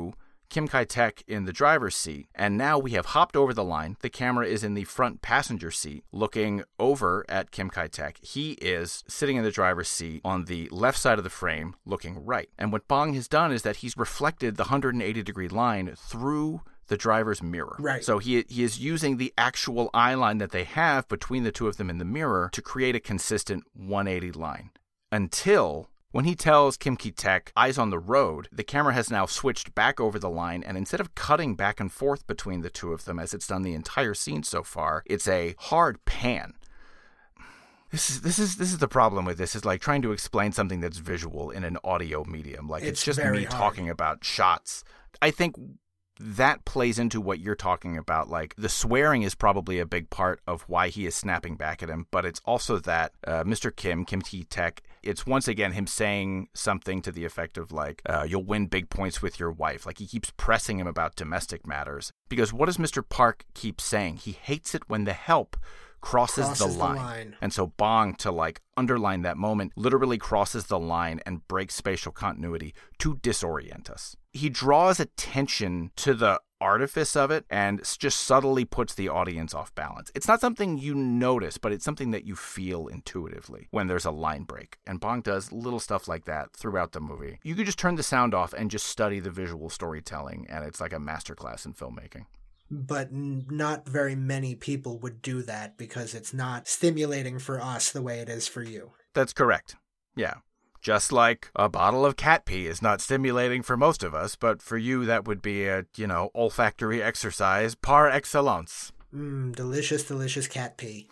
Kim Kai-taek in the driver's seat, and now we have hopped over the line. The camera is in the front passenger seat looking over at Kim Kai-taek. He is sitting in the driver's seat on the left side of the frame looking right. And what Bong has done is that he's reflected the one hundred eighty degree line through the driver's mirror. Right. So he he is using the actual eye line that they have between the two of them in the mirror to create a consistent one hundred eighty line. Until when he tells Kim Ki-taek, eyes on the road, the camera has now switched back over the line, and instead of cutting back and forth between the two of them as it's done the entire scene so far, it's a hard pan. This is this is this is the problem with this, is like trying to explain something that's visual in an audio medium. Like it's, it's just me hard. talking about shots. I think that plays into what you're talking about. Like, the swearing is probably a big part of why he is snapping back at him, but it's also that uh, Mister Kim, Kim Ki-taek, it's once again him saying something to the effect of like, uh, you'll win big points with your wife. Like, he keeps pressing him about domestic matters. Because what does Mister Park keep saying? He hates it when the help crosses, crosses the, line. the line. And so Bong, to like underline that moment, literally crosses the line and breaks spatial continuity to disorient us. He draws attention to the artifice of it and just subtly puts the audience off balance. It's not something you notice, but it's something that you feel intuitively when there's a line break. And Bong does little stuff like that throughout the movie. You could just turn the sound off and just study the visual storytelling, and it's like a masterclass in filmmaking. But not very many people would do that because it's not stimulating for us the way it is for you. That's correct. Yeah. Just like a bottle of cat pee is not stimulating for most of us, but for you that would be a, you know, olfactory exercise par excellence. Mmm, delicious, delicious cat pee.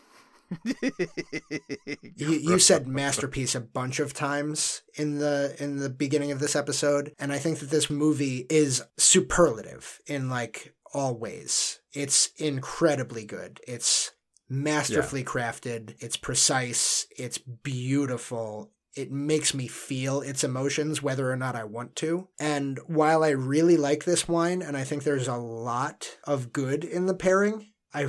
you, you said masterpiece a bunch of times in the in the beginning of this episode, and I think that this movie is superlative in like all ways. It's incredibly good. It's masterfully yeah. crafted. It's precise. It's beautiful. It makes me feel its emotions whether or not I want to. And while I really like this wine, and I think there's a lot of good in the pairing, I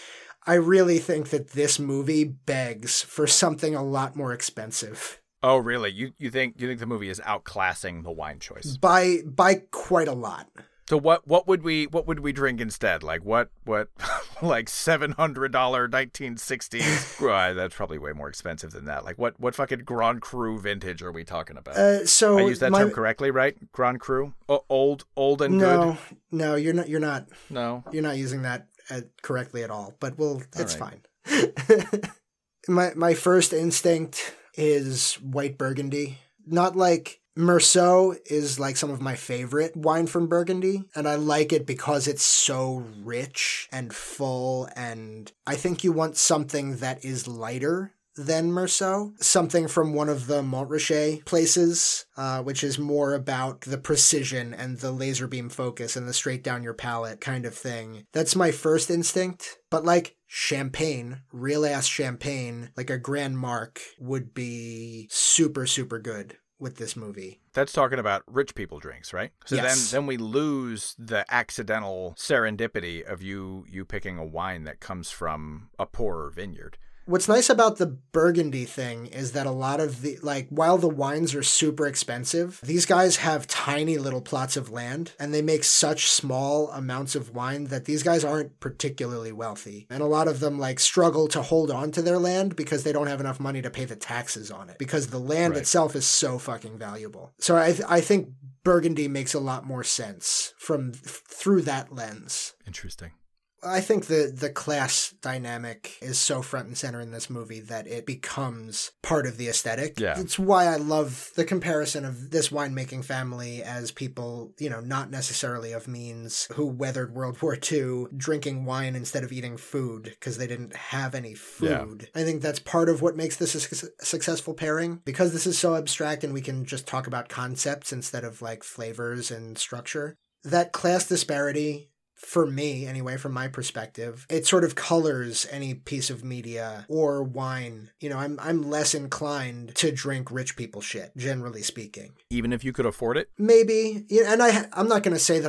I really think that this movie begs for something a lot more expensive. Oh, really? You you think you think the movie is outclassing the wine choice? By by quite a lot. So what what would we what would we drink instead? Like what what like seven hundred dollar nineteen sixties? Well, that's probably way more expensive than that. Like what what fucking Grand Cru vintage are we talking about? Uh, so I used that my, term correctly, right? Grand Cru, o- old old and no, good. No, you're not. You're not. No, you're not using that uh, correctly at all. But well, it's right. fine. my my first instinct is white Burgundy, not like. Meursault is like some of my favorite wine from Burgundy, and I like it because it's so rich and full, and I think you want something that is lighter than Meursault, something from one of the Montrachet places, uh, which is more about the precision and the laser beam focus and the straight down your palate kind of thing. That's my first instinct, but like champagne, real ass champagne, like a Grand Marque would be super, super good with this movie. That's talking about rich people drinks, right? So yes. then then we lose the accidental serendipity of you you picking a wine that comes from a poorer vineyard. What's nice about the Burgundy thing is that a lot of the, like, while the wines are super expensive, these guys have tiny little plots of land, and they make such small amounts of wine that these guys aren't particularly wealthy. And a lot of them, like, struggle to hold on to their land because they don't have enough money to pay the taxes on it, because the land right. itself is so fucking valuable. So I th- I think Burgundy makes a lot more sense from through that lens. Interesting. I think the, the class dynamic is so front and center in this movie that it becomes part of the aesthetic. Yeah. It's why I love the comparison of this winemaking family as people, you know, not necessarily of means, who weathered World War Two, drinking wine instead of eating food because they didn't have any food. Yeah. I think that's part of what makes this a su- successful pairing, because this is so abstract and we can just talk about concepts instead of like flavors and structure. That class disparity, for me, anyway, from my perspective, it sort of colors any piece of media or wine. You know, I'm I'm less inclined to drink rich people shit, generally speaking. Even if you could afford it? Maybe. Yeah, and I, I'm not going to say that I,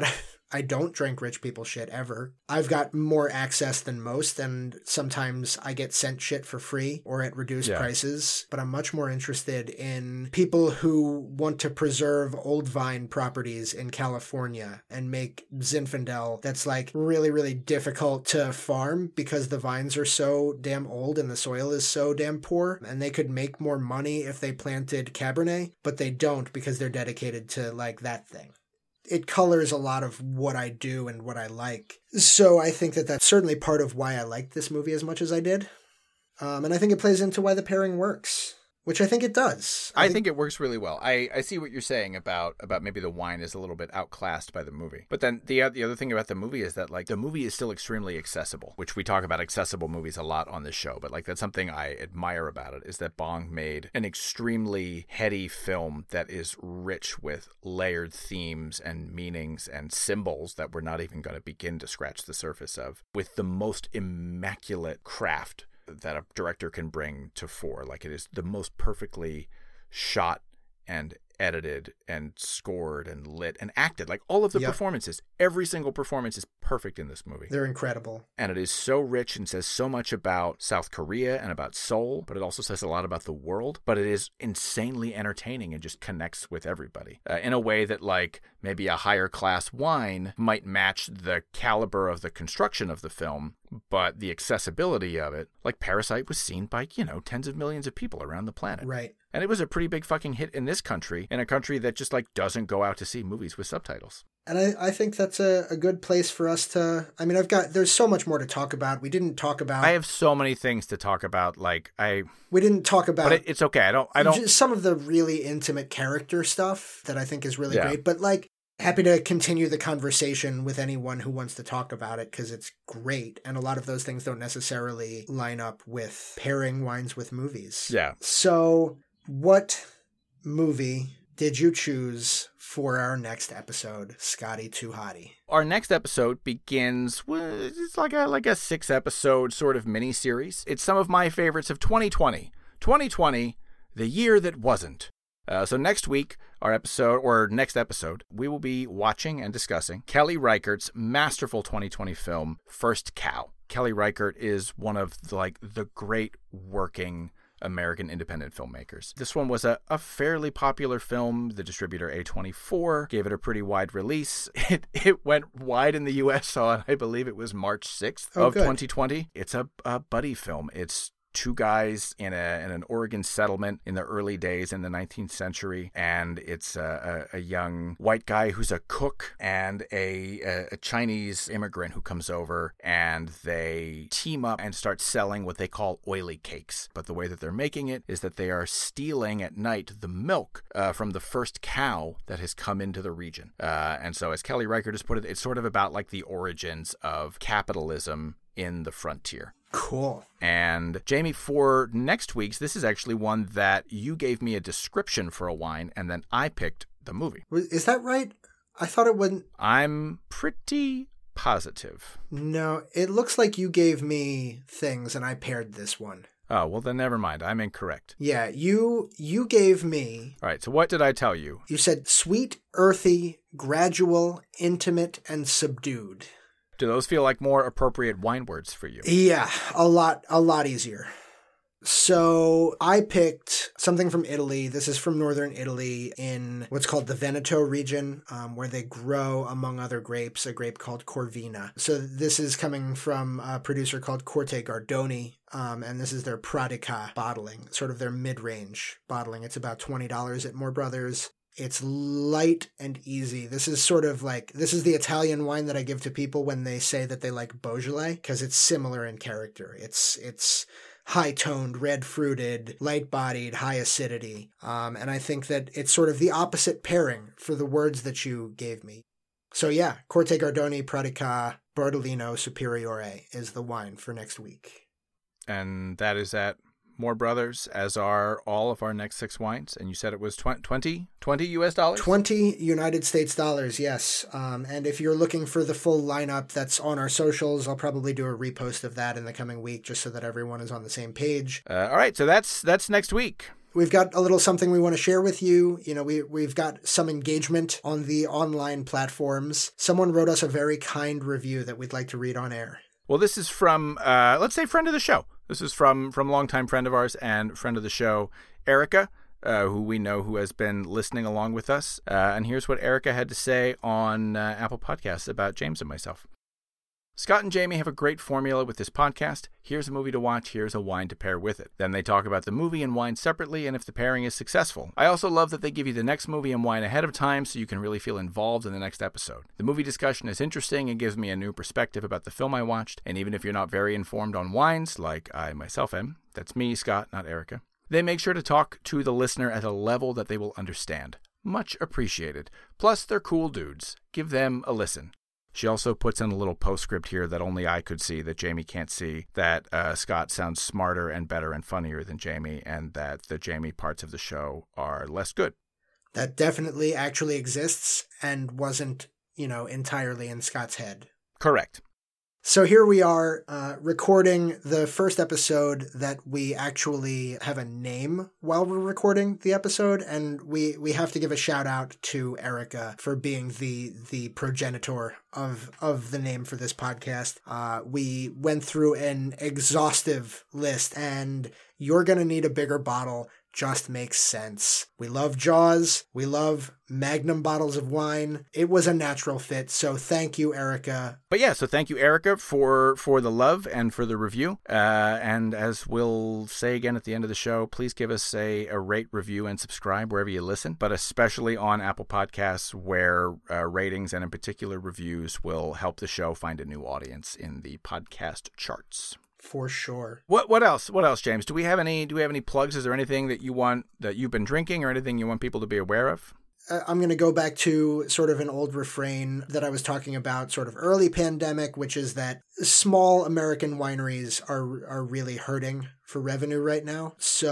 I don't drink rich people shit ever. I've got more access than most, and sometimes I get sent shit for free or at reduced Yeah. prices, but I'm much more interested in people who want to preserve old vine properties in California and make Zinfandel that's like really, really difficult to farm because the vines are so damn old and the soil is so damn poor, and they could make more money if they planted Cabernet, but they don't because they're dedicated to like that thing. It colors a lot of what I do and what I like. So I think that that's certainly part of why I liked this movie as much as I did. Um, and I think it plays into why the pairing works, which I think it does. I, I think, think it works really well. I, I see what you're saying about, about maybe the wine is a little bit outclassed by the movie. But then the, the other thing about the movie is that, like, the movie is still extremely accessible, which we talk about accessible movies a lot on this show. But, like, that's something I admire about it, is that Bong made an extremely heady film that is rich with layered themes and meanings and symbols that we're not even going to begin to scratch the surface of, with the most immaculate craft that a director can bring to fore. Like, it is the most perfectly shot and edited and scored and lit and acted. Like, all of the Yep. performances, every single performance is perfect in this movie. They're incredible. And it is so rich and says so much about South Korea and about Seoul, but it also says a lot about the world. But it is insanely entertaining and just connects with everybody uh, in a way that, like, maybe a higher class wine might match the caliber of the construction of the film, but the accessibility of it, like Parasite, was seen by, you know, tens of millions of people around the planet. Right. And it was a pretty big fucking hit in this country, in a country that just, like, doesn't go out to see movies with subtitles. And I, I think that's a, a good place for us to, I mean, I've got, there's so much more to talk about. We didn't talk about. I have so many things to talk about. Like, I. We didn't talk about. But it, it's okay. I don't, I don't. Just some of the really intimate character stuff that I think is really Yeah. great. But, like, happy to continue the conversation with anyone who wants to talk about it because it's great. And a lot of those things don't necessarily line up with pairing wines with movies. Yeah. So, what movie did you choose for our next episode, Scotty Too Hottie? Our next episode begins with, it's like a, like a six episode sort of mini series. It's some of my favorites of twenty twenty. twenty twenty, the year that wasn't. Uh, so next week, our episode, or next episode, we will be watching and discussing Kelly Reichardt's masterful twenty twenty film, First Cow. Kelly Reichardt is one of the, like the great working American independent filmmakers. This one was a, a fairly popular film. The distributor A twenty-four gave it a pretty wide release. It it went wide in the U S on, I believe it was March sixth Oh, of good. twenty twenty. It's a, a buddy film. It's two guys in a in an Oregon settlement in the early days in the nineteenth century, and it's a, a, a young white guy who's a cook and a, a, a Chinese immigrant who comes over, and they team up and start selling what they call oily cakes. But the way that they're making it is that they are stealing at night the milk uh, from the first cow that has come into the region. Uh, and so, as Kelly Reichardt has put it, it's sort of about like the origins of capitalism in the frontier. Cool. And Jamie, for next week's, this is actually one that you gave me a description for a wine, and then I picked the movie. Is that right? I thought it wouldn't. I'm pretty positive. No, it looks like you gave me things and I paired this one. Oh, well then never mind. I'm incorrect. Yeah, you you gave me. All right, so what did I tell you? You said sweet, earthy, gradual, intimate, and subdued. Do those feel like more appropriate wine words for you? Yeah, a lot, a lot easier. So I picked something from Italy. This is from northern Italy in what's called the Veneto region, um, where they grow, among other grapes, a grape called Corvina. So this is coming from a producer called Corte Gardoni, um, and this is their Pratica bottling, sort of their mid-range bottling. It's about twenty dollars at Moore Brothers. It's light and easy. This is sort of like, this is the Italian wine that I give to people when they say that they like Beaujolais, because it's similar in character. It's it's high-toned, red-fruited, light-bodied, high acidity. Um, and I think that it's sort of the opposite pairing for the words that you gave me. So yeah, Corte Gardoni Pratica Bordolino Superiore is the wine for next week. And that is at Moore Brothers, as are all of our next six wines. And you said it was twenty, twenty U S dollars? twenty United States dollars, yes. Um, and if you're looking for the full lineup that's on our socials, I'll probably do a repost of that in the coming week just so that everyone is on the same page. Uh, all right, so that's that's next week. we've got a little something we want to share with you. You know, we, we've got some engagement on the online platforms. Someone wrote us a very kind review that we'd like to read on air. Well, this is from, uh, let's say, friend of the show. This is from from longtime friend of ours and friend of the show, Erica, uh, who we know who has been listening along with us. Uh, and here's what Erica had to say on uh, Apple Podcasts about James and myself. Scott and Jamie have a great formula with this podcast. Here's a movie to watch, here's a wine to pair with it. Then they talk about the movie and wine separately and if the pairing is successful. I also love that they give you the next movie and wine ahead of time so you can really feel involved in the next episode. The movie discussion is interesting and gives me a new perspective about the film I watched, and even if you're not very informed on wines, like I myself am, that's me, Scott, not Erica, they make sure to talk to the listener at a level that they will understand. Much appreciated. Plus, they're cool dudes. Give them a listen. She also puts in a little postscript here that only I could see, that Jamie can't see, that uh, Scott sounds smarter and better and funnier than Jamie, and that the Jamie parts of the show are less good. That definitely actually exists and wasn't, you know, entirely in Scott's head. Correct. So here we are uh, recording the first episode that we actually have a name while we're recording the episode. And we, we have to give a shout out to Erica for being the the progenitor of, of the name for this podcast. Uh, we went through an exhaustive list, and You're Gonna Need a Bigger Bottle just makes sense. We love Jaws. We love Magnum bottles of wine. It was a natural fit. So thank you, Erica. But yeah, so thank you, Erica, for, for the love and for the review. Uh, and as we'll say again at the end of the show, please give us a, a rate, review, and subscribe wherever you listen, but especially on Apple Podcasts, where uh, ratings and in particular reviews will help the show find a new audience in the podcast charts. For sure. What what else? What else, James? Do we have any do we have any plugs? Is there anything that you want that you've been drinking or anything you want people to be aware of? Uh, I'm going to go back to sort of an old refrain that I was talking about sort of early pandemic, which is that small American wineries are are really hurting for revenue right now.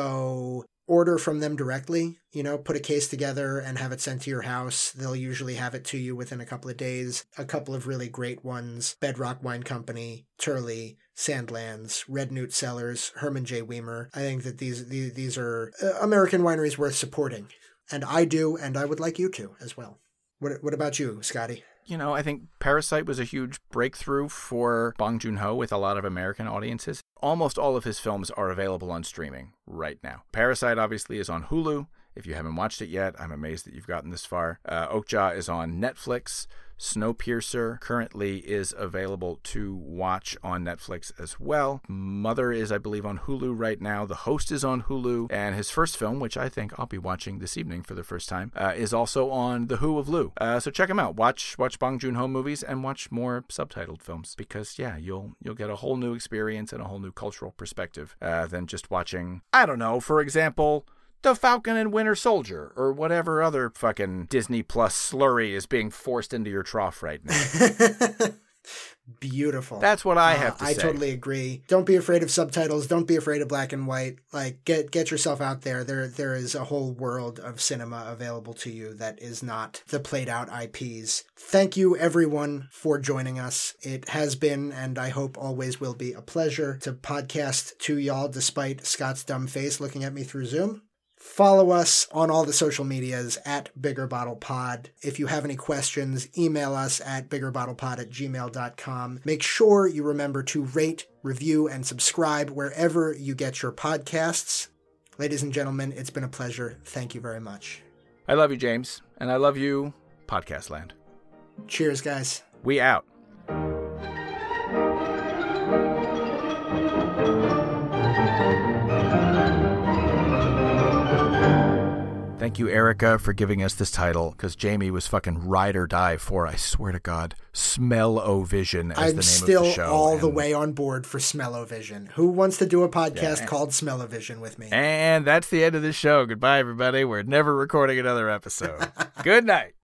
So order from them directly, you know, put a case together and have it sent to your house. They'll usually have it to you within a couple of days. A couple of really great ones: Bedrock Wine Company, Turley, Sandlands, Red Newt Cellars, Herman J. Weimer. I think that these these, these are American wineries worth supporting. And I do, and I would like you to as well. What What about you, Scotty? You know, I think Parasite was a huge breakthrough for Bong Joon-ho with a lot of American audiences. Almost all of his films are available on streaming right now. Parasite obviously is on Hulu. If you haven't watched it yet, I'm amazed that you've gotten this far. Uh, Okja is on Netflix. Snowpiercer currently is available to watch on Netflix as well. Mother is, I believe, on Hulu right now. The Host is on Hulu. And his first film, which I think I'll be watching this evening for the first time, uh, is also on The Who of Lou. Uh, so check him out. Watch watch Bong Joon-ho movies and watch more subtitled films, because, yeah, you'll you'll get a whole new experience and a whole new cultural perspective uh, than just watching, I don't know, for example, The Falcon and Winter Soldier, or whatever other fucking Disney Plus slurry is being forced into your trough right now. Beautiful. That's what I have uh, to I say. I totally agree. Don't be afraid of subtitles. Don't be afraid of black and white. Like, get get yourself out there. There there is a whole world of cinema available to you that is not the played out I Ps. Thank you, everyone, for joining us. It has been, and I hope always will be, a pleasure to podcast to y'all despite Scott's dumb face looking at me through Zoom. Follow us on all the social medias at Bigger Bottle Pod. If you have any questions, email us at biggerbottlepod at gmail dot com. Make sure you remember to rate, review, and subscribe wherever you get your podcasts. Ladies and gentlemen, it's been a pleasure. Thank you very much. I love you, James, and I love you, Podcast Land. Cheers, guys. We out. Thank you, Erica, for giving us this title, because Jamie was fucking ride or die for, I swear to God, Smell-O-Vision as I'm the name of the still show. all and... the way on board for Smell-O-Vision. Who wants to do a podcast yeah. called Smell-O-Vision with me? And that's the end of the show. Goodbye, everybody. We're never recording another episode. Good night.